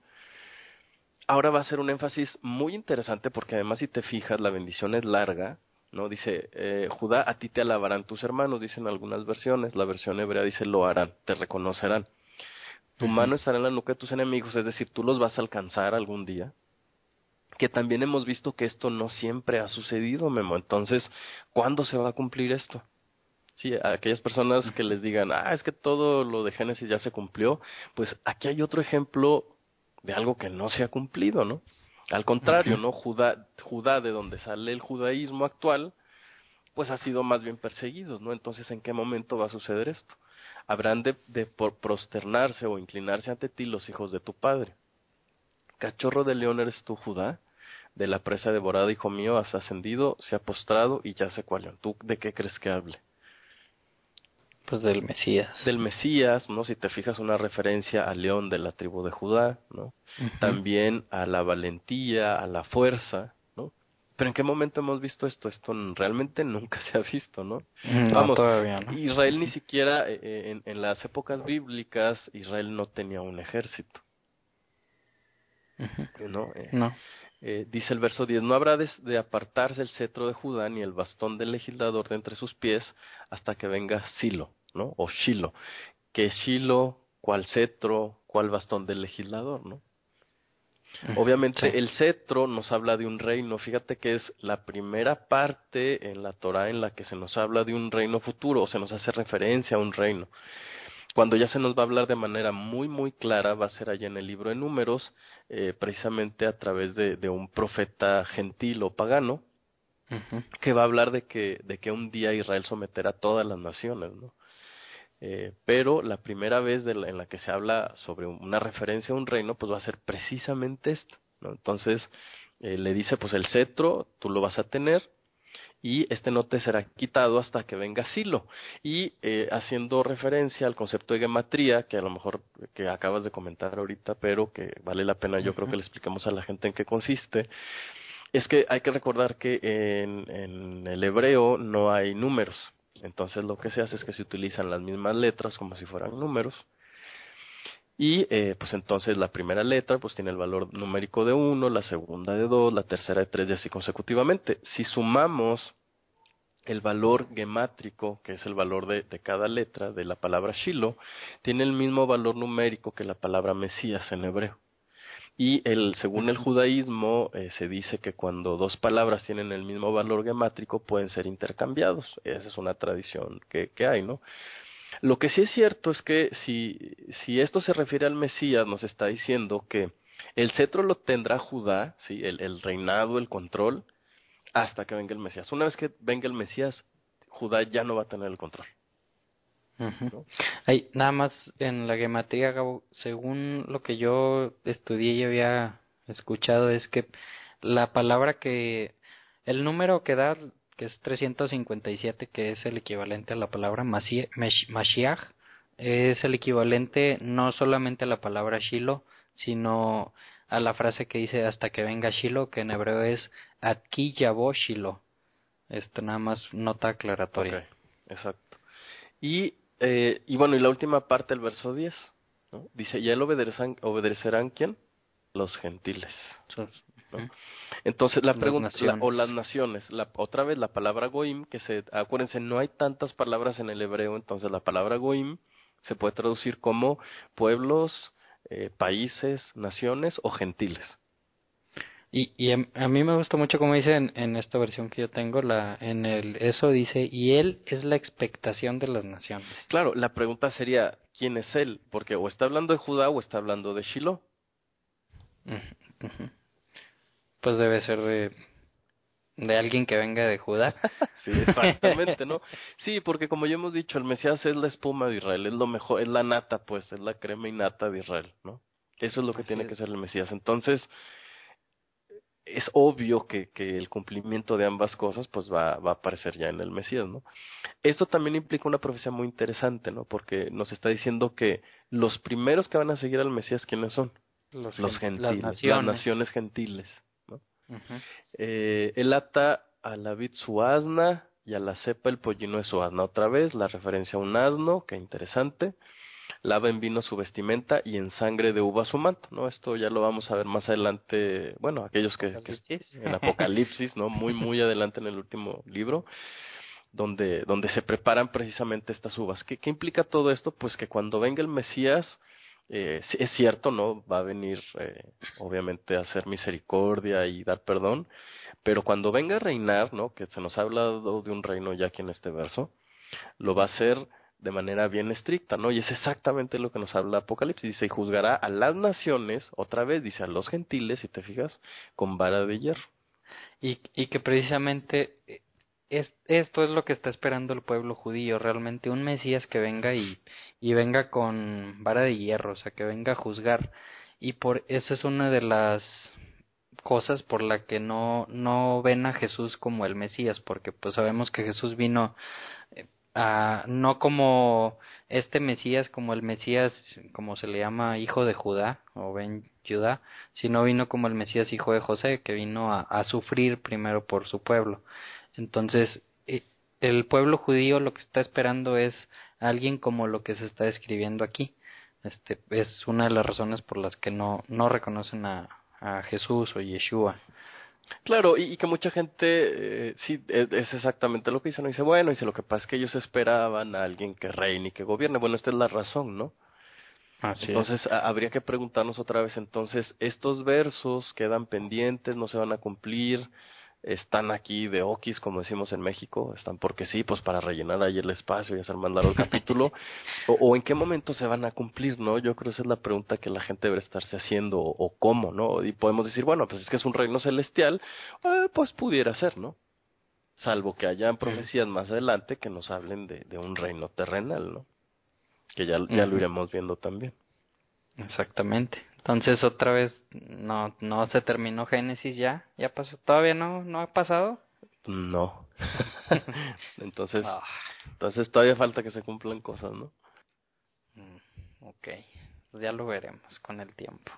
C: ahora va a ser un énfasis muy interesante porque además si te fijas, la bendición es larga, ¿no? Dice, eh, Judá, a ti te alabarán tus hermanos, dicen algunas versiones, la versión hebrea dice lo harán, te reconocerán. Tu
B: ujú.
C: mano estará en la nuca de tus enemigos, es decir, tú los vas a alcanzar algún día. Que también hemos visto que esto no siempre ha sucedido, Memo. Entonces, ¿cuándo se va a cumplir esto? Sí, a aquellas personas que les digan, ah, es que todo lo de Génesis ya se cumplió, pues aquí hay otro ejemplo de algo que no se ha cumplido, ¿no? Al contrario,
B: Ujú.
C: ¿no? Judá, Judá, de donde sale el judaísmo actual, pues ha sido más bien perseguido, ¿no? Entonces, ¿en qué momento va a suceder esto? Habrán de, de por prosternarse o inclinarse ante ti los hijos de tu padre. Cachorro de león eres tú, Judá, de la presa devorada, hijo mío, has ascendido, se ha postrado y ya se cual león. ¿Tú de qué crees que hable?
B: Pues del Mesías.
C: Del Mesías, ¿no? Si te fijas, una referencia al león de la tribu de Judá, ¿no?
B: Ujú.
C: También a la valentía, a la fuerza, ¿no? Pero ¿en qué momento hemos visto esto? Esto n- realmente nunca se ha visto, ¿no?
B: No,
C: Vamos,
B: todavía no.
C: Israel ni siquiera, eh, eh, en, en las épocas bíblicas, Israel no tenía un ejército,
B: Ujú.
C: ¿no? Eh,
B: No.
C: eh, dice el verso diez, no habrá de, de apartarse el cetro de Judá ni el bastón del legislador de entre sus pies hasta que venga Silo, ¿no? O Shilo, que Shilo, cuál cetro, cuál bastón del legislador, ¿no?
B: Ujú. Sí.
C: Obviamente el cetro nos habla de un reino, fíjate que es la primera parte en la Torá en la que se nos habla de un reino futuro, o se nos hace referencia a un reino. Cuando ya se nos va a hablar de manera muy muy clara, va a ser allá en el libro de Números, eh, precisamente a través de, de un profeta gentil o pagano,
B: Ujú.
C: que va a hablar de que, de que un día Israel someterá a todas las naciones, ¿no? Eh, pero la primera vez de la, en la que se habla sobre una referencia a un reino, pues va a ser precisamente esto, ¿no? Entonces, eh, le dice, pues el cetro, tú lo vas a tener, y este no te será quitado hasta que venga Silo. Y eh, haciendo referencia al concepto de gematría, que a lo mejor que acabas de comentar ahorita, pero que vale la pena yo creo
B: Ujú.
C: que le expliquemos a la gente en qué consiste, es que hay que recordar que en, en el hebreo no hay números. Entonces lo que se hace es que se utilizan las mismas letras como si fueran números. Y eh, pues entonces la primera letra pues tiene el valor numérico de uno, la segunda de dos, la tercera de tres y así consecutivamente. Si sumamos el valor gemátrico, que es el valor de, de cada letra de la palabra Shiloh, tiene el mismo valor numérico que la palabra Mesías en hebreo. Y el, según el
B: Ujú.
C: judaísmo, eh, se dice que cuando dos palabras tienen el mismo valor gemátrico pueden ser intercambiados. Esa es una tradición que, que hay, ¿no? Lo que sí es cierto es que si, si esto se refiere al Mesías, nos está diciendo que El cetro lo tendrá Judá, ¿sí? El, el reinado, el control, hasta que venga el Mesías. Una vez que venga el Mesías, Judá ya no va a tener el control,
B: Ujú.
C: ¿no?
B: Hay, nada más en la gematría, Gabo, según lo que yo estudié y había escuchado, es que la palabra que, el número que da, que es trescientos cincuenta y siete, que es el equivalente a la palabra Masi- Mesh- Mashiach, es el equivalente no solamente a la palabra Shiloh, sino a la frase que dice hasta que venga Shiloh, que en hebreo es Adki Yabo Shiloh. Esto nada más nota
C: Ok,
B: aclaratoria.
C: exacto. Y, eh, y bueno, y la última parte del verso diez, ¿no? Dice, y a él obedecerán, obedecerán ¿quién? Los gentiles,
B: Entonces,
C: ¿no?
B: ujú.
C: Entonces la
B: Las
C: pregunta, la- o
B: naciones.
C: las naciones, la, otra vez la palabra goim, que se, acuérdense, no hay tantas palabras en el hebreo, entonces la palabra goim se puede traducir como pueblos, eh, países, naciones o gentiles.
B: Y, y a, a mí me gusta mucho como dice en, en esta versión que yo tengo, la, en el eso dice, y él es la expectación de las naciones.
C: Claro, la pregunta sería, ¿quién es él? Porque o está hablando de Judá o está hablando de Shiloh.
B: Ujú, ujú. Pues debe ser de, de alguien que venga de Judá.
C: Sí, exactamente, ¿no? Sí, porque como ya hemos dicho, el Mesías es la espuma de Israel, es lo mejor, es la nata, pues, es la crema y nata de Israel, ¿no? Eso es lo que
B: Así
C: tiene que
B: es.
C: ser el Mesías. Entonces, es obvio que, que el cumplimiento de ambas cosas, pues, va, va a aparecer ya en el Mesías, ¿no? Esto también implica una profecía muy interesante, ¿no? Porque nos está diciendo que los primeros que van a seguir al Mesías, ¿quiénes son?
B: Los
C: Los
B: gen- las
C: gentiles, las
B: naciones.
C: naciones gentiles, ¿no?
B: Ujú.
C: Eh, él ata a la vid su asna y a la cepa el pollino de su asna. Otra vez, la referencia a un asno, qué interesante. Lava en vino su vestimenta y en sangre de uva su manto, ¿no? Esto ya lo vamos a ver más adelante, bueno, aquellos que, que
B: Apocalipsis.
C: en Apocalipsis, ¿no? Muy, muy adelante en el último libro, donde, donde se preparan precisamente estas uvas. ¿Qué, qué implica todo esto? Pues que cuando venga el Mesías, eh, sí, es cierto, ¿no? Va a venir, eh, obviamente, a hacer misericordia y dar perdón, pero cuando venga a reinar, ¿no? Que se nos ha hablado de un reino ya aquí en este verso, lo va a hacer de manera bien estricta, ¿no? Y es exactamente lo que nos habla Apocalipsis. Dice, y juzgará a las naciones, otra vez, dice, a los gentiles, si te fijas, con vara de hierro.
B: Y, y que precisamente eh, es, esto es lo que está esperando el pueblo judío, realmente un Mesías que venga y, y venga con vara de hierro, o sea, que venga a juzgar. Y por eso es una de las cosas por la que no, no ven a Jesús como el Mesías, porque pues sabemos que Jesús vino eh, a, no como este Mesías, como el Mesías, como se le llama, hijo de Judá o Ben Judá, sino vino como el Mesías hijo de José, que vino a, a sufrir primero por su pueblo. Entonces, eh, el pueblo judío lo que está esperando es alguien como lo que se está describiendo aquí. Este es una de las razones por las que no, no reconocen a, a Jesús o Yeshua.
C: Claro, y, y que mucha gente, eh, sí, es, es exactamente lo que dice, no dice, bueno, dice, lo que pasa es que ellos esperaban a alguien que reine y que gobierne. Bueno, esta es la razón, ¿no?
B: Así es.
C: Entonces, a- habría que preguntarnos otra vez, entonces, estos versos quedan pendientes, no se van a cumplir, están aquí de oquis, como decimos en México, están porque sí, pues para rellenar ahí el espacio y hacer más largo el capítulo, o, o en qué momento se van a cumplir, ¿no? Yo creo que esa es la pregunta que la gente debe estarse haciendo, o, o cómo, ¿no? Y podemos decir, bueno, pues es que es un reino celestial, eh, pues pudiera ser, ¿no? Salvo que hayan
B: Mm,
C: profecías más adelante que nos hablen de, de un reino terrenal, ¿no? Que ya, ya lo
B: ujú.
C: iremos viendo también.
B: Exactamente. Entonces otra vez no no se terminó Génesis ya, ya pasó, todavía no no ha pasado.
C: No. Entonces,
B: Ah,
C: entonces todavía falta que se cumplan cosas, ¿no?
B: mm, ok, pues ya lo veremos con el tiempo.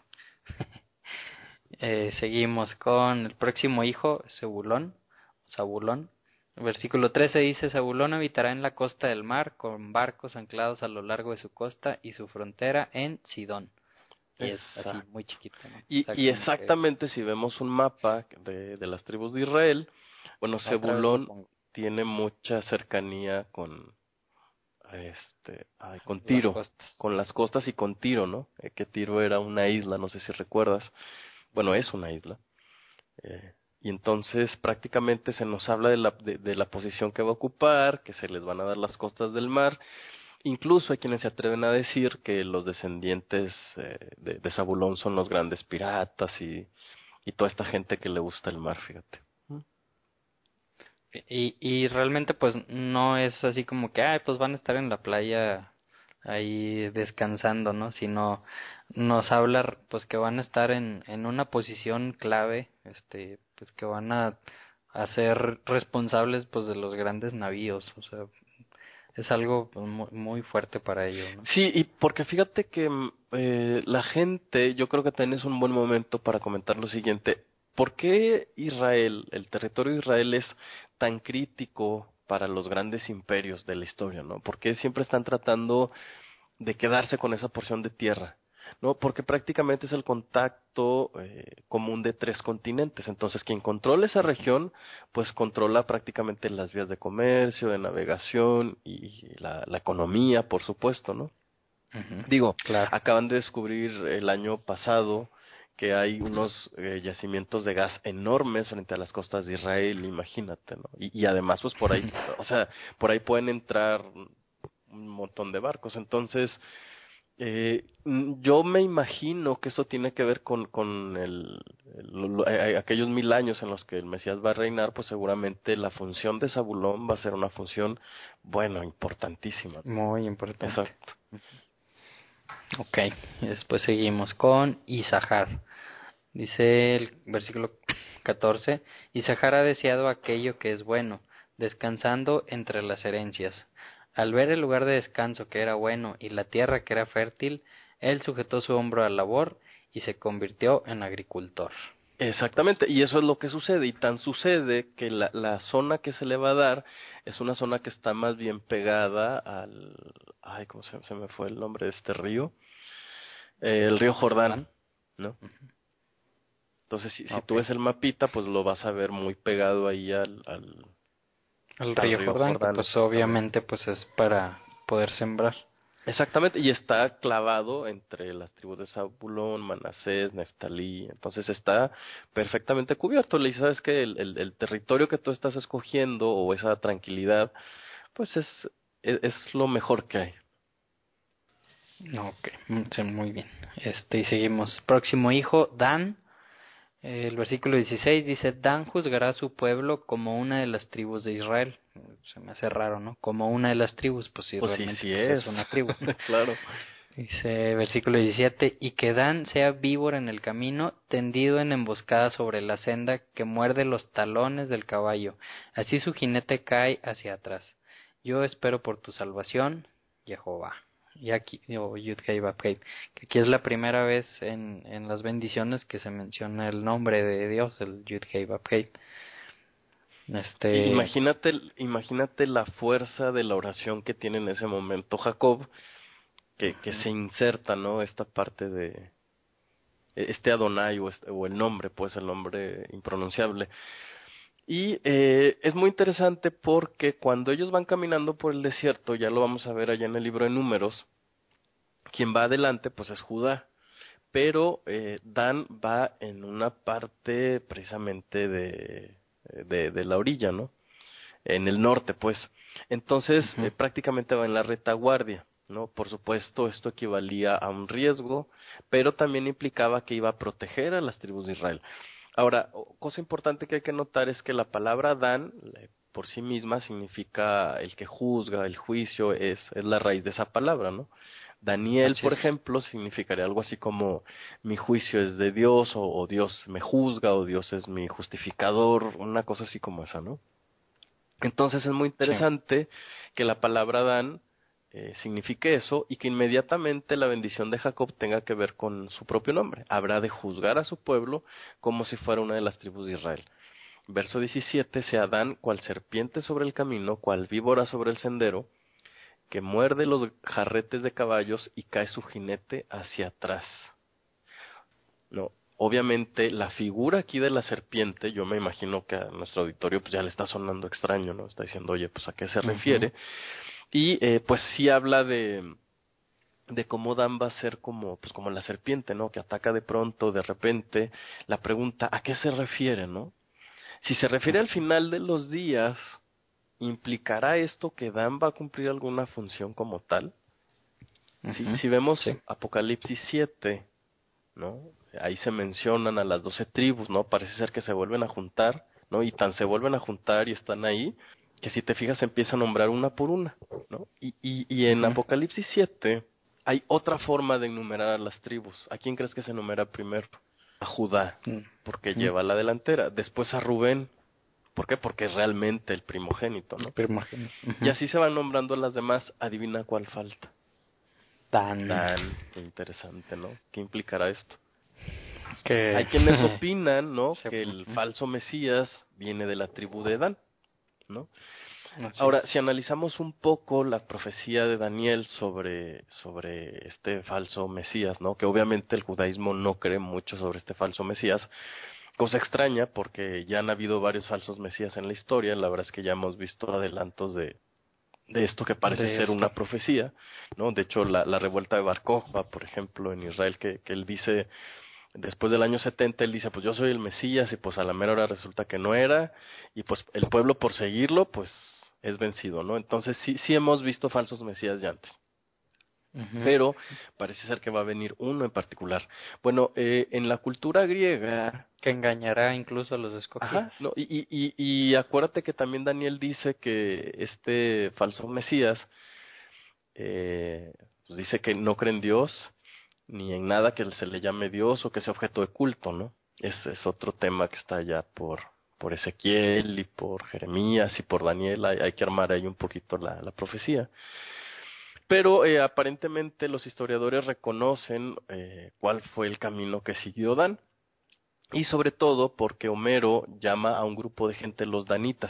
B: Eh, seguimos con el próximo hijo, Zebulón, Zabulón. Versículo trece dice, Zabulón habitará en la costa del mar, con barcos anclados a lo largo de su costa y su frontera en Sidón. Y es así
C: Exacto.
B: muy chiquito, ¿no?
C: Y,
B: O sea,
C: y
B: como que
C: exactamente si vemos un mapa de, de las tribus de Israel, bueno,
B: otra vez lo
C: Zebulón
B: pongo,
C: tiene mucha cercanía con, este, ay, con
B: las
C: Tiro,
B: costas.
C: con las costas y con Tiro, ¿no? Eh, que Tiro era una isla, no sé si recuerdas. Bueno, es una isla. Eh, y entonces prácticamente se nos habla de la, de, de la posición que va a ocupar, que se les van a dar las costas del mar. Incluso hay quienes se atreven a decir que los descendientes eh, de, de Zabulón son los grandes piratas y, y toda esta gente que le gusta el mar, fíjate.
B: Y, y realmente pues no es así como que, ay, pues van a estar en la playa ahí descansando, ¿no? Sino nos habla pues que van a estar en, en una posición clave, este, pues que van a, a ser responsables pues de los grandes navíos, o sea, es algo pues, muy, muy fuerte para ellos, ¿no?
C: Sí, y porque fíjate que mm, eh, la gente, yo creo que también es un buen momento para comentar lo siguiente. ¿Por qué Israel, el territorio de Israel es tan crítico para los grandes imperios de la historia, ¿no? ¿Por qué siempre están tratando de quedarse con esa porción de tierra? ¿No? Porque prácticamente es el contacto eh, común de tres continentes. Entonces, quien controla esa región, pues controla prácticamente las vías de comercio, de navegación y la, la economía, por supuesto, ¿no?
B: Ujú,
C: Digo,
B: claro.
C: acaban de descubrir el año pasado que hay unos eh, yacimientos de gas enormes frente a las costas de Israel, imagínate, ¿no? Y, y además, pues por ahí, o sea, por ahí pueden entrar un montón de barcos. Entonces, eh, mm, yo me imagino que eso tiene que ver con, con el, el- lo- eh, aquellos mil años en los que el Mesías va a reinar, pues seguramente la función de Zabulón va a ser una función, bueno, importantísima.
B: Muy importante.
C: Exacto.
B: Ok, y después seguimos con Isahar. Dice el versículo catorce, Isahar ha deseado aquello que es bueno, descansando entre las herencias. Al ver el lugar de descanso que era bueno y la tierra que era fértil, él sujetó su hombro a la labor y se convirtió en agricultor. Pues,
C: Exactamente, y eso es lo que sucede, y tan sucede que la, la zona que se le va a dar es una zona que está más bien pegada al, ay, ¿cómo se, se me fue el nombre de este río? Eh, el río Jordán,
B: ¿Jordán?
C: ¿no? Entonces, si, si tú
B: Ok.
C: ves el mapita, pues lo vas a ver muy pegado ahí al, al,
B: El
C: al
B: río
C: río
B: Jordán, que
C: Jordán,
B: pues
C: exactamente.
B: obviamente pues es para poder sembrar.
C: Exactamente, y está clavado entre las tribus de Zabulón, Manasés, Neftalí, entonces está perfectamente cubierto. Le dices, sabes que el, el, el territorio que tú estás escogiendo o esa tranquilidad, pues es, es, es lo mejor que hay.
B: Ok, mm, sí, muy bien. Este, y seguimos. Próximo hijo, Dan. Eh, El versículo dieciséis dice, Dan juzgará a su pueblo como una de las tribus de Israel. Se me hace raro, ¿no? Como una de las tribus, pues sí,
C: Pues sí,
B: realmente
C: sí
B: pues
C: es,
B: es una tribu.
C: claro.
B: Dice versículo diecisiete, y que Dan sea víbora en el camino, tendido en emboscada sobre la senda que muerde los talones del caballo. Así su jinete cae hacia atrás. Yo espero por tu salvación, Jehová. Y aquí, o Yud-Hei Vав-Hei, que aquí es la primera vez en, en las bendiciones que se menciona el nombre de Dios, el Yud-Hei Vав-Hei.
C: I-
B: Este,
C: Imagínate, imagínate la fuerza de la oración que tiene en ese momento Jacob, que, que
B: ujú,
C: se inserta, ¿no? Esta parte de este Adonai o, este- o el nombre, pues el nombre impronunciable. Y eh, es muy interesante porque cuando ellos van caminando por el desierto, ya lo vamos a ver allá en el libro de Números, quien va adelante pues es Judá, pero eh, Dan va en una parte precisamente de, de, de la orilla, ¿no? En el norte, pues. Entonces,
B: ujú,
C: eh, prácticamente va en la retaguardia, ¿no? Por supuesto, esto equivalía a un riesgo, pero también implicaba que iba a proteger a las tribus de Israel. Ahora, o- cosa importante que hay que notar es que la palabra Dan, eh, por sí misma, significa el que juzga, el juicio, es, es la raíz de esa palabra, ¿no? Daniel,
B: así
C: por
B: es.
C: ejemplo, significaría algo así como mi juicio es de Dios, o, o Dios me juzga, o Dios es mi justificador, una cosa así como esa, ¿no? Entonces es muy
B: Sí.
C: interesante que la palabra Dan eh, signifique eso y que inmediatamente la bendición de Jacob tenga que ver con su propio nombre. Habrá de juzgar a su pueblo como si fuera una de las tribus de Israel. Verso diecisiete, sea Dan cual serpiente sobre el camino, cual víbora sobre el sendero, que muerde los jarretes de caballos y cae su jinete hacia atrás. No, obviamente la figura aquí de la serpiente, yo me imagino que a nuestro auditorio pues ya le está sonando extraño, ¿no? Está diciendo, oye, pues a qué se
B: Ujú.
C: refiere. Y eh, pues sí habla de, de cómo Dan va a ser como, pues como la serpiente, ¿no? Que ataca de pronto, de repente. La pregunta, ¿a qué se refiere, no? Si se refiere al final de los días, ¿implicará esto que Dan va a cumplir alguna función como tal? Uh-huh. Si, si vemos sí. Apocalipsis siete, ¿no? Ahí se mencionan a las doce tribus, ¿no? Parece ser que se vuelven a juntar, ¿no? Y tan se vuelven a juntar y están ahí, que si te fijas se empieza a nombrar una por una, ¿no? Y, y, y en uh-huh. Apocalipsis siete hay otra forma de enumerar a las tribus. ¿A quién crees que se enumera primero? A Judá, porque uh-huh. lleva la delantera. Después a Rubén. ¿Por qué? Porque es realmente el primogénito, ¿no?
B: El primogénito. Uh-huh.
C: Y así se van nombrando a las demás. Adivina cuál falta.
B: Dan.
C: Dan. Qué interesante, ¿no? ¿Qué implicará esto?
B: Que...
C: Hay quienes opinan, ¿no?
B: Se...
C: que el falso Mesías viene de la tribu de Dan, ¿no?
B: Así
C: Ahora,
B: es.
C: si analizamos un poco la profecía de Daniel sobre, sobre este falso Mesías, ¿no? Que obviamente el judaísmo no cree mucho sobre este falso Mesías, cosa extraña porque ya han habido varios falsos Mesías en la historia, la verdad es que ya hemos visto adelantos de, de esto que parece
B: de
C: ser
B: esto.
C: una profecía, ¿no? De hecho, la, la revuelta de Bar Kokhba, por ejemplo, en Israel, que, que él dice... Después del año setenta, él dice, pues yo soy el Mesías, y pues a la mera hora resulta que no era, y pues el pueblo por seguirlo, pues es vencido, ¿no? Entonces sí, sí hemos visto falsos Mesías ya antes. Uh-huh. Pero parece ser que va a venir uno en particular. Bueno, eh, en la cultura griega...
B: Que engañará incluso a los escogidos.
C: Ajá, no, y, y, y, y acuérdate que también Daniel dice que este falso Mesías, eh, pues dice que no cree en Dios, ni en nada que se le llame Dios o que sea objeto de culto, ¿no? Es, es otro tema que está ya por, por Ezequiel y por Jeremías y por Daniel, hay, hay que armar ahí un poquito la, la profecía. Pero eh, aparentemente los historiadores reconocen eh, cuál fue el camino que siguió Dan, y sobre todo porque Homero llama a un grupo de gente los danitas,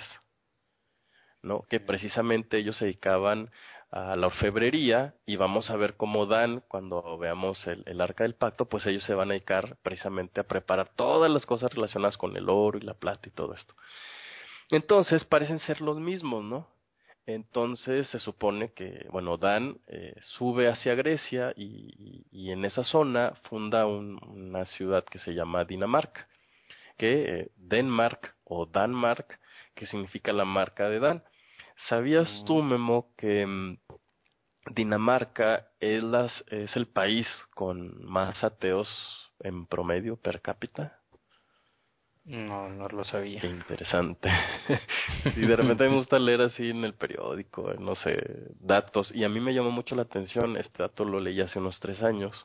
C: ¿no? Que precisamente ellos se dedicaban a la orfebrería, y vamos a ver cómo Dan, cuando veamos el, el Arca del Pacto, pues ellos se van a dedicar precisamente a preparar todas las cosas relacionadas con el oro y la plata y todo esto. Entonces parecen ser los mismos, ¿no? Entonces se supone que, bueno, Dan eh, sube hacia Grecia y, y, y en esa zona funda un, una ciudad que se llama Dinamarca, que eh, Denmark o Danmark, que significa la marca de Dan. ¿Sabías tú, Memo, que um, Dinamarca es, las, es el país con más ateos en promedio per cápita?
B: No, no lo sabía.
C: Qué interesante. Y de repente me gusta leer así en el periódico, no sé, datos, y a mí me llamó mucho la atención, este dato lo leí hace unos tres años,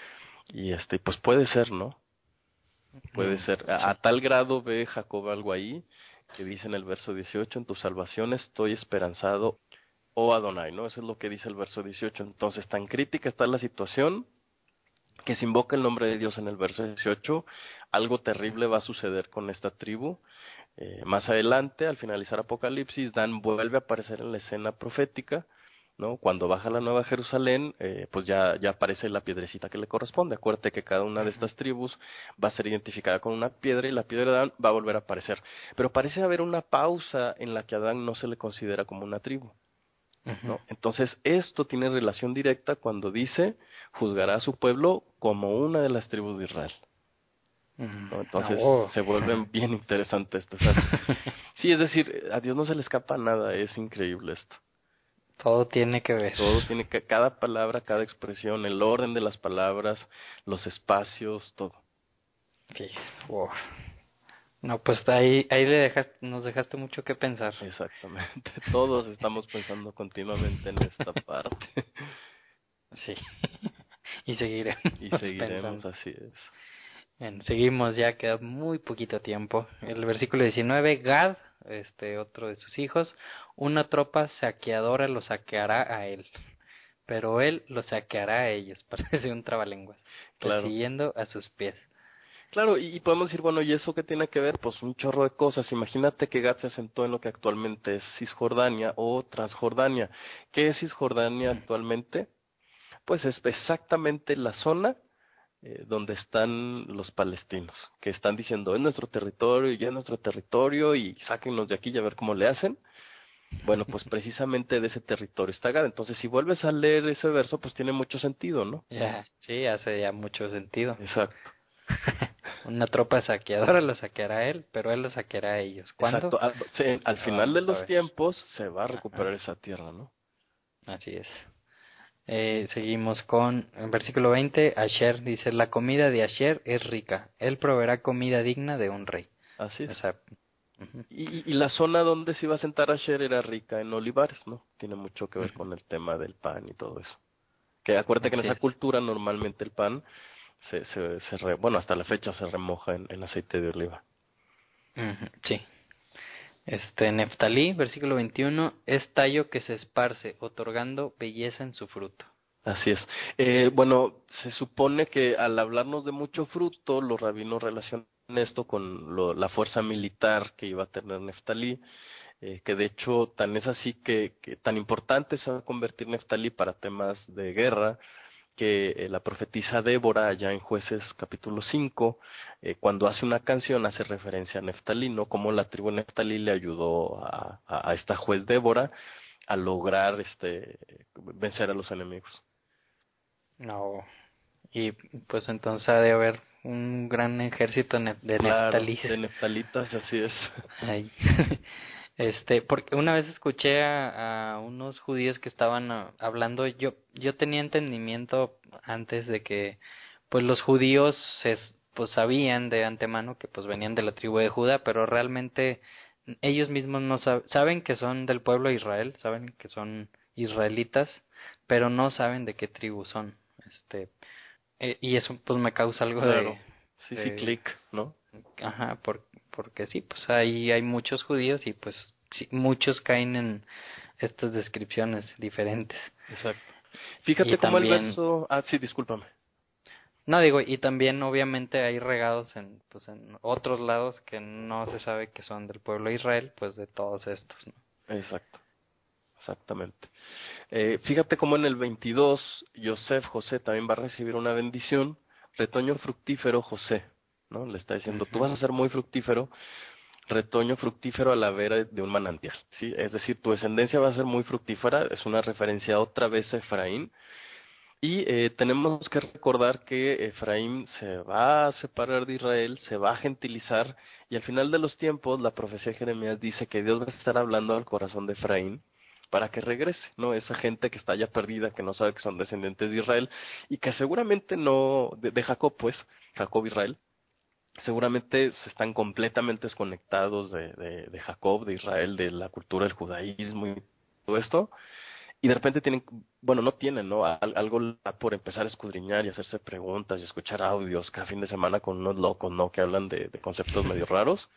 C: y este, pues puede ser, ¿no? Puede mm, ser. A, sí. a tal grado ve Jacob algo ahí, que dice en el verso dieciocho, en tu salvación estoy esperanzado, oh Adonai, ¿no? Eso es lo que dice el verso dieciocho. Entonces, tan crítica está la situación, que se invoca el nombre de Dios en el verso dieciocho, algo terrible va a suceder con esta tribu. Eh, más adelante, al finalizar Apocalipsis, Dan vuelve a aparecer en la escena profética, ¿no? Cuando baja la Nueva Jerusalén, eh, pues ya, ya aparece la piedrecita que le corresponde. Acuérdate que cada una de estas tribus va a ser identificada con una piedra, y la piedra de Adán va a volver a aparecer. Pero parece haber una pausa en la que a Adán no se le considera como una tribu, ¿no? Entonces esto tiene relación directa cuando dice, juzgará a su pueblo como una de las tribus de Israel, ¿no? Entonces oh. se vuelven bien interesantes estos. Sí, es decir, a Dios no se le escapa nada, es increíble esto.
B: Todo tiene que ver.
C: Todo tiene que, cada palabra, cada expresión, el orden de las palabras, los espacios, todo.
B: Sí. Wow. No, pues ahí, ahí le dejaste, nos dejaste mucho que pensar.
C: Exactamente. Todos estamos pensando continuamente en esta parte.
B: Sí. Y seguiremos.
C: Y seguiremos, pensando. Así es.
B: Bueno, seguimos, ya queda muy poquito tiempo. El versículo diecinueve, Gad, este otro de sus hijos, una tropa saqueadora lo saqueará a él, pero él lo saqueará a ellos. Parece un trabalenguas, claro. Persiguiendo a sus pies.
C: Claro, y, y podemos decir, bueno, ¿y eso qué tiene que ver? Pues un chorro de cosas. Imagínate que Gad se asentó en lo que actualmente es Cisjordania o Transjordania. ¿Qué es Cisjordania actualmente? Pues es exactamente la zona eh, donde están los palestinos, que están diciendo, es nuestro territorio, ya es nuestro territorio, y sáquennos de aquí y a ver cómo le hacen. Bueno, pues precisamente de ese territorio está Gad. Entonces, si vuelves a leer ese verso, pues tiene mucho sentido, ¿no?
B: Ya, sí, hace ya mucho sentido.
C: Exacto.
B: una tropa saqueadora lo saqueará a él, pero él lo saqueará a ellos. ¿Cuándo?
C: Exacto. Al, sí, al
B: No
C: final de
B: vamos a
C: los
B: ver.
C: tiempos se va a recuperar
B: Ajá,
C: esa tierra, ¿no?
B: así es. Eh, seguimos con el versículo veinte. Asher dice, la comida de Asher es rica. Él proveerá comida digna de un rey.
C: Así
B: O
C: es.
B: sea, ujú,
C: Y, y la zona donde se iba a sentar Asher era rica en olivares, ¿no? Tiene mucho que ver
B: ujú,
C: con el tema del pan y todo eso. Que acuérdate que en
B: así
C: esa
B: es.
C: cultura normalmente el pan se, se, se re- bueno, hasta la fecha se remoja en, en aceite de oliva.
B: Ujú, sí. Este, Neftalí, versículo veintiuno, es tallo que se esparce, otorgando belleza en su fruto.
C: Así es. Eh, bueno, se supone que al hablarnos de mucho fruto, los rabinos relacionan esto con lo- la fuerza militar que iba a tener Neftalí, eh, que de hecho tan es así que, que tan importante se va a convertir Neftalí para temas de guerra, que eh, la profetisa Débora, allá en Jueces capítulo cinco, eh, cuando hace una canción hace referencia a Neftalí, ¿no? Cómo la tribu de Neftalí le ayudó a, a, a esta juez Débora a lograr este vencer a los enemigos.
B: No. Y pues entonces ha de haber un gran ejército nef- de
C: Claro,
B: Neftalíes
C: de Neftalitas, así es.
B: ahí. Este, porque una vez escuché a, a unos judíos que estaban ah, hablando, yo yo tenía entendimiento antes de que pues los judíos se s- pues sabían de antemano que pues venían de la tribu de Judá, pero realmente ellos mismos no sab- saben que son del pueblo de Israel, saben que son israelitas, pero no saben de qué tribu son. Este, eh, y eso pues me causa algo de,
C: Claro, sí, sí,
B: de
C: click, ¿no?
B: ajá, por, porque sí, pues ahí hay muchos judíos y pues sí, muchos caen en estas descripciones diferentes.
C: Exacto.
B: Y
C: Fíjate cómo el
B: también,
C: verso, ah, sí, discúlpame.
B: no digo, y también obviamente hay regados en, pues en otros lados que no se sabe que son del pueblo de Israel, pues de todos estos, ¿no?
C: Exacto, exactamente. Eh, fíjate cómo en el veintidós, Yosef, José, también va a recibir una bendición, retoño fructífero José, ¿no? Le está diciendo, tú
B: Ujú,
C: vas a ser muy fructífero, retoño fructífero a la vera de un manantial, ¿sí? Es decir, tu descendencia va a ser muy fructífera, es una referencia otra vez a Efraín, y eh, tenemos que recordar que Efraín se va a separar de Israel, se va a gentilizar, y al final de los tiempos la profecía de Jeremías dice que Dios va a estar hablando al corazón de Efraín para que regrese, ¿no? Esa gente que está ya perdida, que no sabe que son descendientes de Israel, y que seguramente no, de, de Jacob, pues, Jacob Israel, seguramente se están completamente desconectados de, de, de Jacob, de Israel, de la cultura del judaísmo y todo esto, y de repente tienen, bueno, no tienen, ¿no? Al- algo por empezar a escudriñar y hacerse preguntas y escuchar audios cada fin de semana con unos locos, ¿no? Que hablan de, de conceptos medio raros.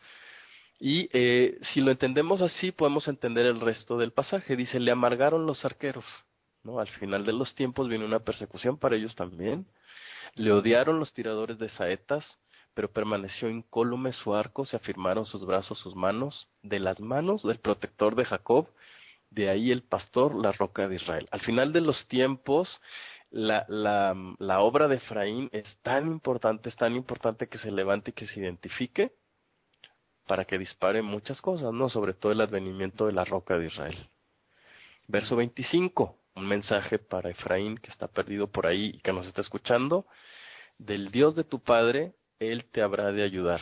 C: Y eh, si lo entendemos así, podemos entender el resto del pasaje. Dice, le amargaron los arqueros, ¿no? Al final de los tiempos viene una persecución para ellos también. Le
B: ujú.
C: odiaron los tiradores de saetas, pero permaneció incólume su arco, se afirmaron sus brazos, sus manos, de las manos del protector de Jacob, de ahí el pastor, la roca de Israel. Al final de los tiempos, la, la, la obra de Efraín es tan importante, es tan importante que se levante y que se identifique para que dispare muchas cosas, ¿no? Sobre todo el advenimiento de la roca de Israel. Verso
B: Mm.
C: veinticinco, un mensaje para Efraín que está perdido por ahí y que nos está escuchando. Del Dios de tu Padre, Él te habrá de ayudar.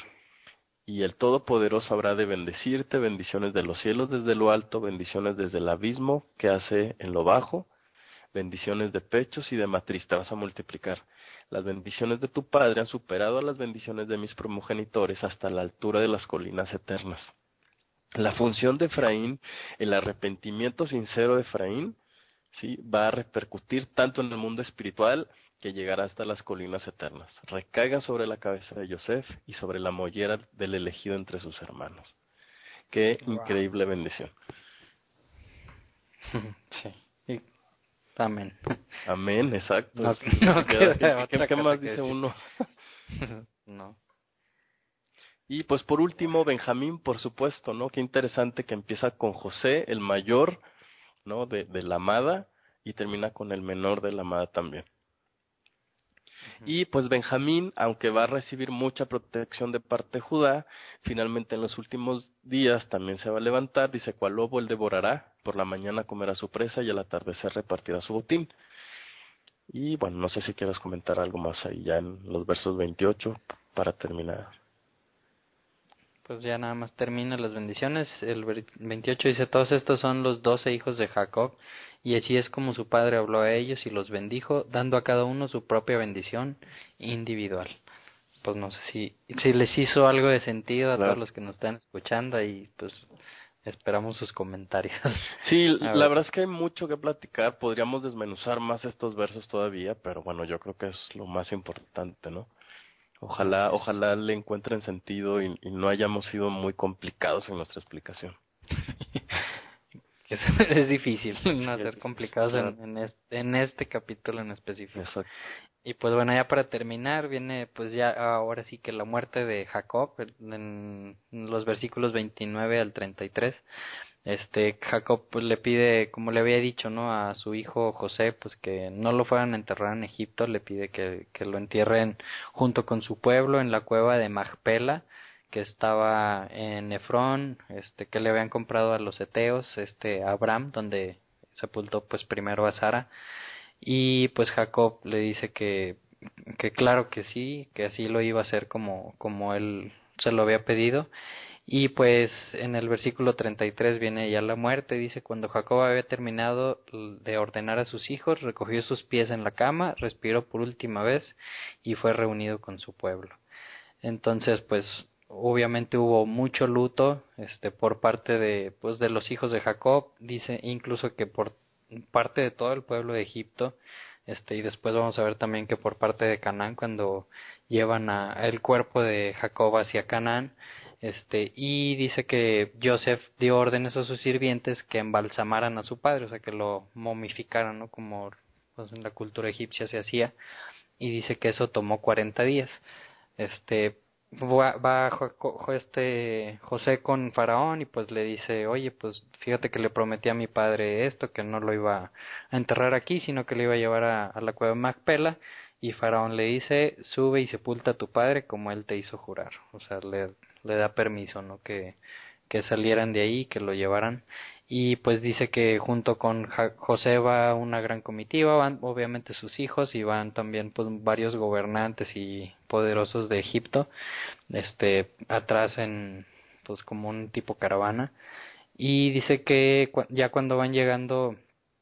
C: Y el Todopoderoso habrá de bendecirte, bendiciones de los cielos desde lo alto, bendiciones desde el abismo que hace en lo bajo, bendiciones de pechos y de matriz, te vas a multiplicar. Las bendiciones de tu Padre han superado a las bendiciones de mis progenitores hasta la altura de las colinas eternas. La función de Efraín, el arrepentimiento sincero de Efraín, ¿sí? Va a repercutir tanto en el mundo espiritual que llegará hasta las colinas eternas. Recaiga sobre la cabeza de Yosef y sobre la mollera del elegido entre sus hermanos. Qué
B: Wow.
C: increíble bendición.
B: Sí. Y- amén.
C: Amén, exacto.
B: No,
C: Es- es-
B: no
C: queda- ¿Qué,
B: queda
C: qué-
B: otra
C: qué
B: cosa
C: más
B: que
C: dice
B: decir.
C: uno?
B: No.
C: Y pues por último, Benjamín, por supuesto, ¿no? Qué interesante que empieza con José, el mayor, ¿no? De, de la amada, y termina con el menor de la amada también.
B: Ujú.
C: Y pues Benjamín, aunque va a recibir mucha protección de parte de Judá, finalmente en los últimos días también se va a levantar, dice, cual lobo él devorará, por la mañana comerá su presa y al atardecer repartirá su botín. Y bueno, no sé si quieras comentar algo más ahí ya en los versos veintiocho. para terminar.
B: Pues ya nada más termina las bendiciones. El veintiocho dice, todos estos son los doce hijos de Jacob, y así es como su padre habló a ellos y los bendijo, dando a cada uno su propia bendición individual. Pues no sé si, si les hizo algo de sentido a
C: Claro.
B: todos los que nos están escuchando, y pues esperamos sus comentarios.
C: Sí,
B: A
C: la
B: ver.
C: verdad es que hay mucho que platicar, podríamos desmenuzar más estos versos todavía, pero bueno, yo creo que es lo más importante, ¿no? Ojalá,
B: Así es.
C: ojalá le encuentren sentido y, y no hayamos sido muy complicados en nuestra explicación.
B: Es, es difícil no
C: Sí, es
B: ser
C: difícil,
B: complicados
C: claro.
B: en, en, este, en este capítulo en específico.
C: Exacto.
B: Y pues bueno, ya para terminar, viene pues ya ahora sí que la muerte de Jacob, en los versículos veintinueve al treinta y tres. Este, Jacob pues le pide, como le había dicho, ¿no?, a su hijo José, pues que no lo fueran a enterrar en Egipto, le pide que, que lo entierren junto con su pueblo en la cueva de Macpela, que estaba en Efrón, este, que le habían comprado a los heteos, este, a Abraham, donde sepultó pues primero a Sara. Y pues Jacob le dice que, que claro que sí, que así lo iba a hacer como, como él se lo había pedido. Y pues en el versículo treinta y tres viene ya la muerte, dice, cuando Jacob había terminado de ordenar a sus hijos, recogió sus pies en la cama, respiró por última vez y fue reunido con su pueblo. Entonces, pues obviamente hubo mucho luto este por parte de pues de los hijos de Jacob, dice incluso que por parte de todo el pueblo de Egipto, este y después vamos a ver también que por parte de Canaán cuando llevan a el cuerpo de Jacob hacia Canaán, este y dice que Joseph dio órdenes a sus sirvientes que embalsamaran a su padre, o sea que lo momificaran, ¿no?, como pues en la cultura egipcia se hacía, y dice que eso tomó cuarenta días. Este va, va Jo- Jo- este José con Faraón y pues le dice, oye, pues fíjate que le prometí a mi padre esto, que no lo iba a enterrar aquí, sino que lo iba a llevar a, a la cueva de Macpela. Y Faraón le dice, sube y sepulta a tu padre como él te hizo jurar. O sea, le, le da permiso, ¿no?, que, que salieran de ahí, que lo llevaran. Y pues dice que junto con Ja- José va una gran comitiva, van obviamente sus hijos y van también pues varios gobernantes y poderosos de Egipto, este atrás en pues como un tipo caravana. Y dice que cua- ya cuando van llegando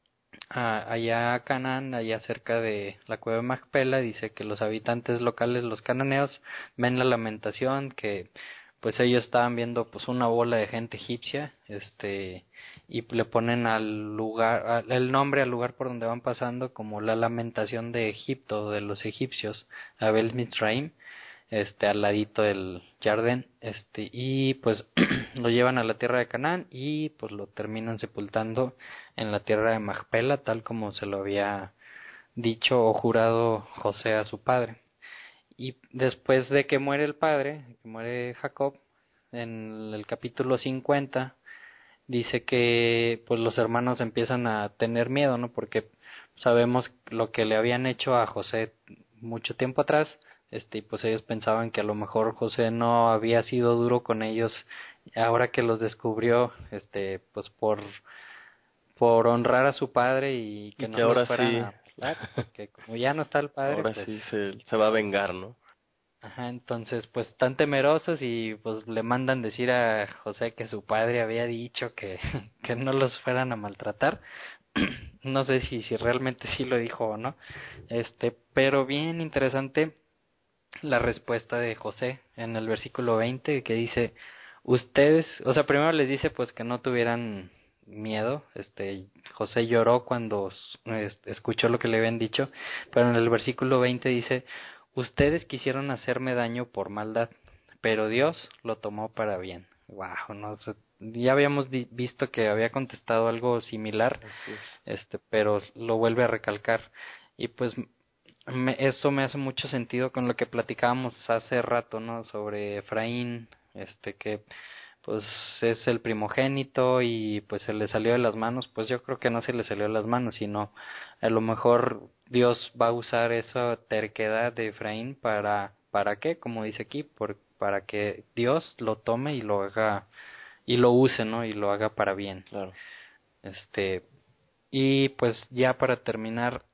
B: a, allá a Canaán, allá cerca de la cueva de Macpela, dice que los habitantes locales, los cananeos, ven la lamentación, que pues ellos estaban viendo pues una bola de gente egipcia, este y le ponen al lugar al- el nombre al lugar por donde van pasando como la lamentación de Egipto, de los egipcios, Abel Mitzraim, este al ladito del Jardín, este y pues lo llevan a la tierra de Canaán y pues lo terminan sepultando en la tierra de Macpela, tal como se lo había dicho o jurado José a su padre. Y después de que muere el padre, que muere Jacob, en el capítulo cincuenta dice que pues los hermanos empiezan a tener miedo, ¿no? Porque sabemos lo que le habían hecho a José mucho tiempo atrás, este y pues ellos pensaban que a lo mejor José no había sido duro con ellos ahora que los descubrió, este pues por por honrar a su padre y que
C: Y
B: no
C: que
B: los
C: ahora
B: fueran
C: sí,
B: a matar, porque como ya no está el padre,
C: ahora
B: pues
C: sí se, se va a vengar, ¿no?
B: ajá, entonces pues están temerosos y pues le mandan decir a José que su padre había dicho que, que no los fueran a maltratar. No sé si, si realmente sí lo dijo o no, este, pero bien interesante la respuesta de José en el versículo veinte que dice, ustedes, o sea, primero les dice pues que no tuvieran miedo, este, José lloró cuando es- escuchó lo que le habían dicho, pero en el versículo veinte dice, ustedes quisieron hacerme daño por maldad, pero Dios lo tomó para bien. Wow, no sé, ya habíamos di- visto que había contestado algo similar,
C: Así es.
B: este, pero lo vuelve a recalcar. Y pues me, eso me hace mucho sentido con lo que platicábamos hace rato, ¿no? Sobre Efraín, este que pues es el primogénito y pues se le salió de las manos, pues yo creo que no se le salió de las manos, sino a lo mejor Dios va a usar esa terquedad de Efraín para, ¿para qué? Como dice aquí, por, para que Dios lo tome y lo haga, y lo use, ¿no? Y lo haga para bien.
C: Claro.
B: Este, y pues ya para terminar,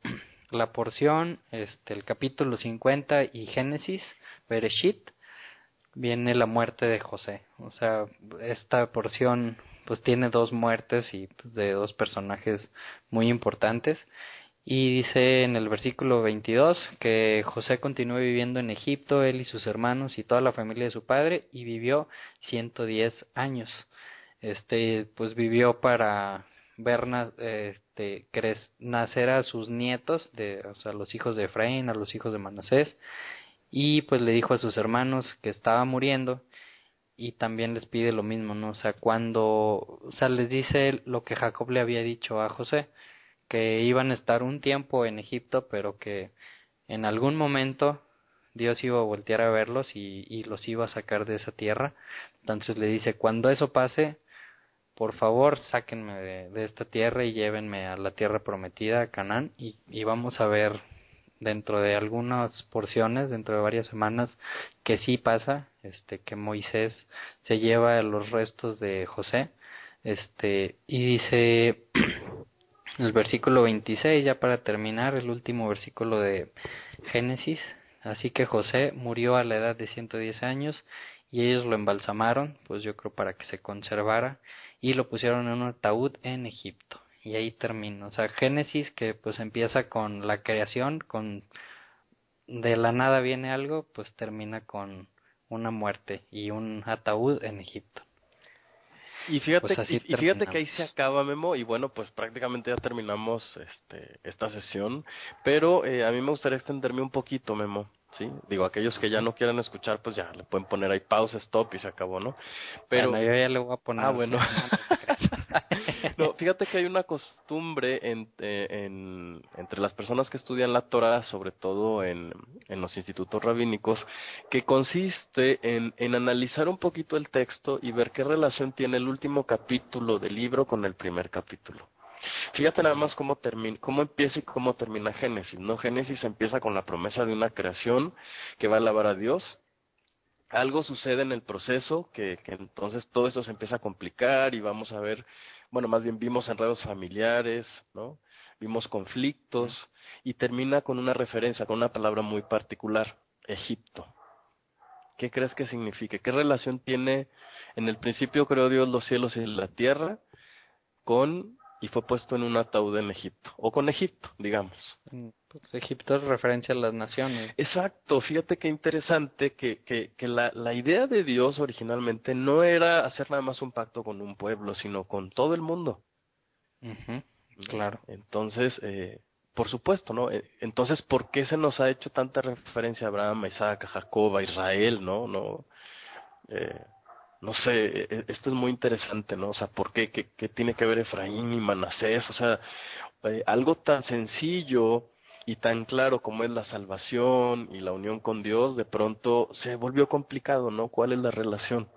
B: la porción, este, el capítulo cincuenta y Génesis, Bereshit, viene la muerte de José. O sea, esta porción pues tiene dos muertes y pues, de dos personajes muy importantes. Y dice en el versículo veintidós que José continuó viviendo en Egipto, él y sus hermanos y toda la familia de su padre, y vivió ciento diez años. Este, pues vivió para ver na- este, crec- nacer a sus nietos, de, o sea, los hijos de Efraín, a los hijos de Manasés, y pues le dijo a sus hermanos que estaba muriendo, y también les pide lo mismo, ¿no? O sea, cuando, o sea, les dice lo que Jacob le había dicho a José, que iban a estar un tiempo en Egipto, pero que en algún momento Dios iba a voltear a verlos y, y los iba a sacar de esa tierra. Entonces le dice, cuando eso pase, por favor, sáquenme de, de esta tierra y llévenme a la tierra prometida, a Canaán, y, y vamos a ver dentro de algunas porciones, dentro de varias semanas, que sí pasa, este, que Moisés se lleva los restos de José, este, y dice el versículo veintiséis, ya para terminar, el último versículo de Génesis, así que José murió a la edad de ciento diez años, y ellos lo embalsamaron, pues yo creo para que se conservara, y lo pusieron en un ataúd en Egipto. Y ahí termina, o sea, Génesis que pues empieza con la creación, con de la nada viene algo, pues termina con una muerte y un ataúd en Egipto.
C: Y fíjate,
B: Pues así
C: y, y fíjate que ahí
B: terminamos.
C: se acaba, Memo, y bueno, pues prácticamente ya terminamos este, esta sesión, pero eh, a mí me gustaría extenderme un poquito, Memo, ¿sí? Digo, aquellos que ya no quieran escuchar, pues ya le pueden poner ahí pausa, stop y se acabó, ¿no?
B: Bueno,
C: Pero,
B: yo ya le voy a
C: ah,
B: poner...
C: bueno.
B: No, no te creas.
C: No, fíjate que hay una costumbre en, eh, en- entre las personas que estudian la Torah, sobre todo en, en los institutos rabínicos, que consiste en, en analizar un poquito el texto y ver qué relación tiene el último capítulo del libro con el primer capítulo. Fíjate nada más cómo termina, cómo empieza y cómo termina Génesis, ¿no? Génesis empieza con la promesa de una creación que va a alabar a Dios. Algo sucede en el proceso que, que entonces todo esto se empieza a complicar y vamos a ver, bueno, más bien vimos enredos familiares, ¿no? Vimos conflictos y termina con una referencia, con una palabra muy particular, Egipto. ¿Qué crees que significa? ¿Qué relación tiene? En el principio creó Dios los cielos y la tierra con, y fue puesto en un ataúd en Egipto, o con Egipto, digamos.
B: Mm, Pues Egipto es referencia a las naciones.
C: Exacto, fíjate qué interesante que, que, que la, la idea de Dios originalmente no era hacer nada más un pacto con un pueblo, sino con todo el mundo,
B: Ujú,
C: ¿no?
B: claro.
C: Entonces, eh, por supuesto, ¿no? Eh, Entonces, ¿por qué se nos ha hecho tanta referencia a Abraham, a Isaac, a Jacob, a Israel, ¿no? No, eh, no sé, eh, eh, esto es muy interesante, ¿no? O sea, ¿por qué? ¿Qué, qué tiene que ver Efraín y Manasés? O sea, eh, algo tan sencillo y tan claro como es la salvación y la unión con Dios, de pronto se volvió complicado, ¿no? ¿Cuál es la relación?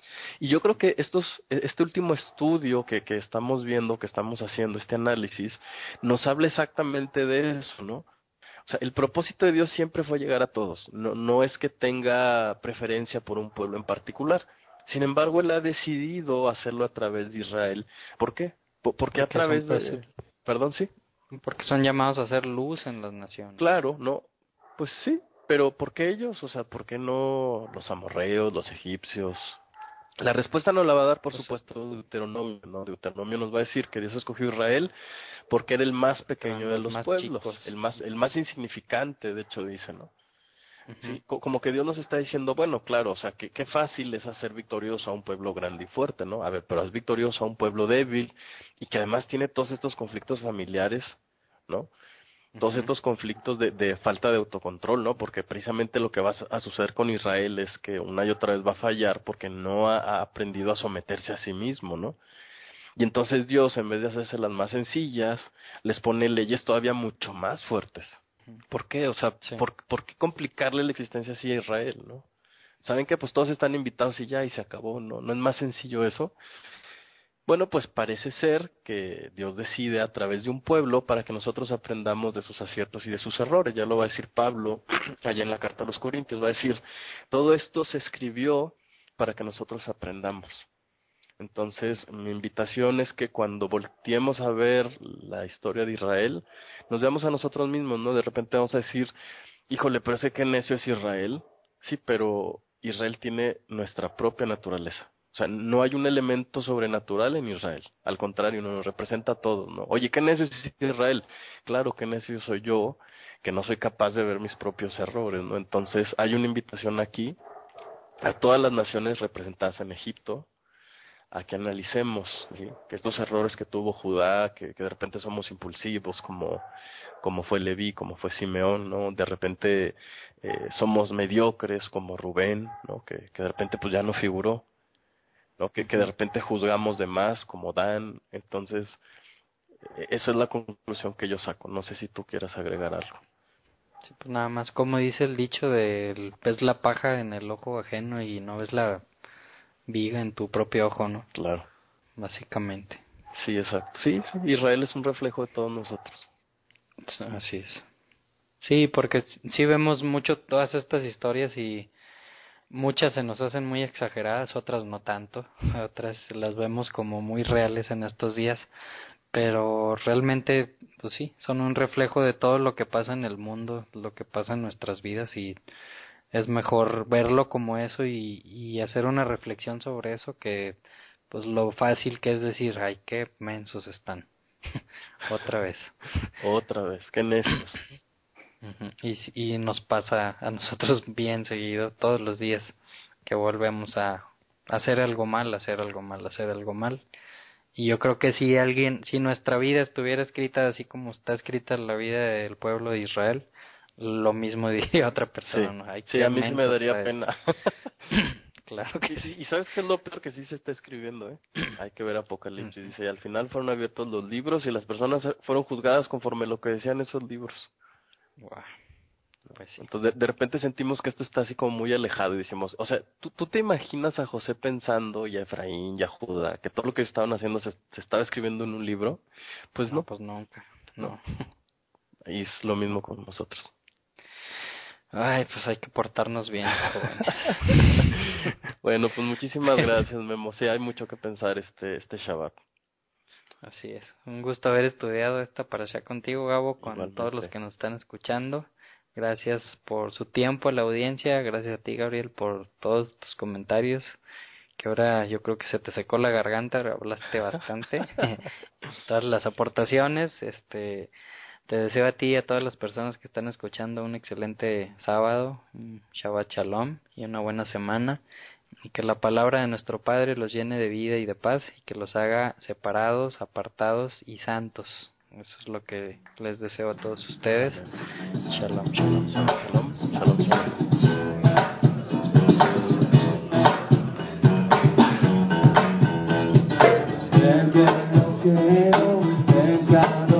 C: Y yo creo que estos, e- este último estudio que, que estamos viendo, que estamos haciendo, este análisis, nos habla exactamente de eso, ¿no? O sea, el propósito de Dios siempre fue llegar a todos. No, no es que tenga preferencia por un pueblo en particular. Sin embargo, Él ha decidido hacerlo a través de Israel. ¿Por qué? Po- Porque a
B: Porque son,
C: través
B: pues,
C: de... Perdón, sí.
B: porque son llamados a hacer luz en las naciones.
C: Claro, no. Pues sí, pero ¿por qué ellos? O sea, ¿por qué no los amorreos, los egipcios? La respuesta nos la va a dar, por
B: Pues,
C: supuesto, Deuteronomio, ¿no? Deuteronomio nos va a decir que Dios escogió a Israel porque era el más
B: porque
C: pequeño
B: eran
C: de
B: los
C: los
B: más
C: pueblos,
B: chicos.
C: el más, el más insignificante, de hecho dice, ¿no?
B: Ujú.
C: Sí, co- como que Dios nos está diciendo, bueno, claro, o sea, que qué fácil es hacer victorioso a un pueblo grande y fuerte, ¿no? A ver, pero es victorioso a un pueblo débil y que además tiene todos estos conflictos familiares, ¿no? Todos
B: Ujú.
C: estos conflictos de, de falta de autocontrol, ¿no? Porque precisamente lo que va a suceder con Israel es que una y otra vez va a fallar porque no ha, ha aprendido a someterse a sí mismo, ¿no? Y entonces Dios, en vez de hacerse las más sencillas, les pone leyes todavía mucho más fuertes. ¿Por qué? O sea,
B: Sí.
C: ¿por, por qué complicarle la existencia así a Israel, no? Saben que pues todos están invitados y ya, y se acabó, ¿no? ¿No es más sencillo eso? Bueno, pues parece ser que Dios decide a través de un pueblo para que nosotros aprendamos de sus aciertos y de sus errores. Ya lo va a decir Pablo allá en la carta a los Corintios, va a decir, todo esto se escribió para que nosotros aprendamos. Entonces, mi invitación es que cuando volteemos a ver la historia de Israel, nos veamos a nosotros mismos, ¿no? De repente vamos a decir, híjole, pero sé que necio es Israel. Sí, pero Israel tiene nuestra propia naturaleza. O sea, no hay un elemento sobrenatural en Israel. Al contrario, nos representa a todos, ¿no? Oye, qué necio es Israel. Claro, qué necio soy yo, que no soy capaz de ver mis propios errores, ¿no? Entonces, hay una invitación aquí a todas las naciones representadas en Egipto, a que analicemos, ¿sí? Que estos errores que tuvo Judá, que, que de repente somos impulsivos, como, como fue Leví, como fue Simeón, ¿no? De repente eh, somos mediocres, como Rubén, ¿no? Que, que de repente pues ya no figuró, ¿no? Que, que de repente juzgamos de más, como Dan. Entonces, eh, eso es la conclusión que yo saco. No sé si tú quieras agregar algo.
B: Sí, pues nada más, como dice el dicho del ves la paja en el ojo ajeno y no ves la viga en tu propio ojo, ¿no?
C: Claro.
B: Básicamente.
C: Sí, exacto. Sí, sí, Israel es un reflejo de todos nosotros.
B: Así es. Sí, porque sí vemos mucho todas estas historias y muchas se nos hacen muy exageradas, otras no tanto, otras las vemos como muy reales en estos días, pero realmente, pues sí, son un reflejo de todo lo que pasa en el mundo, lo que pasa en nuestras vidas y es mejor verlo como eso y, y hacer una reflexión sobre eso que pues lo fácil que es decir, ay, qué mensos están. Otra vez.
C: Otra vez, qué necios.
B: Ujú. Y, y nos pasa a nosotros bien seguido, todos los días, que volvemos a hacer algo mal, hacer algo mal, hacer algo mal. Y yo creo que si alguien, si nuestra vida estuviera escrita así como está escrita la vida del pueblo de Israel, lo mismo diría otra persona,
C: Sí,
B: ¿no? Ay,
C: sí,
B: qué
C: a mí sí me
B: menso
C: daría
B: está eso.
C: pena.
B: Claro que
C: Y,
B: sí.
C: y, y ¿sabes qué es lo peor? Que sí se está escribiendo, ¿eh? Hay que ver Apocalipsis.
B: Ujú.
C: Dice, y al final fueron abiertos los libros y las personas fueron juzgadas conforme lo que decían esos libros.
B: Guau, pues sí.
C: Entonces, de, de repente sentimos que esto está así como muy alejado y decimos, o sea, ¿tú, tú te imaginas a José pensando, y a Efraín, y a Judá, que todo lo que estaban haciendo se, se estaba escribiendo en un libro? Pues
B: No,
C: no,
B: pues nunca,
C: no.
B: no.
C: Y es lo mismo con nosotros.
B: Ay, pues hay que portarnos bien, jóvenes.
C: Bueno, pues muchísimas gracias, Memo. Sí, hay mucho que pensar este, este Shabbat.
B: Así es. Un gusto haber estudiado esta parasha contigo, Gabo, con todos los
C: Igualmente.
B: que nos están escuchando. Gracias por su tiempo a la audiencia. Gracias a ti, Gabriel, por todos tus comentarios. Que ahora yo creo que se te secó la garganta, hablaste bastante. Todas las aportaciones. Este, te deseo a ti y a todas las personas que están escuchando un excelente sábado, un Shabbat Shalom y una buena semana. Y que la palabra de nuestro Padre los llene de vida y de paz y que los haga separados, apartados y santos. Eso es lo que les deseo a todos ustedes.
C: Amén.
B: Shalom, shalom.
C: Shalom, shalom, shalom.
A: Ven que no quiero, ven que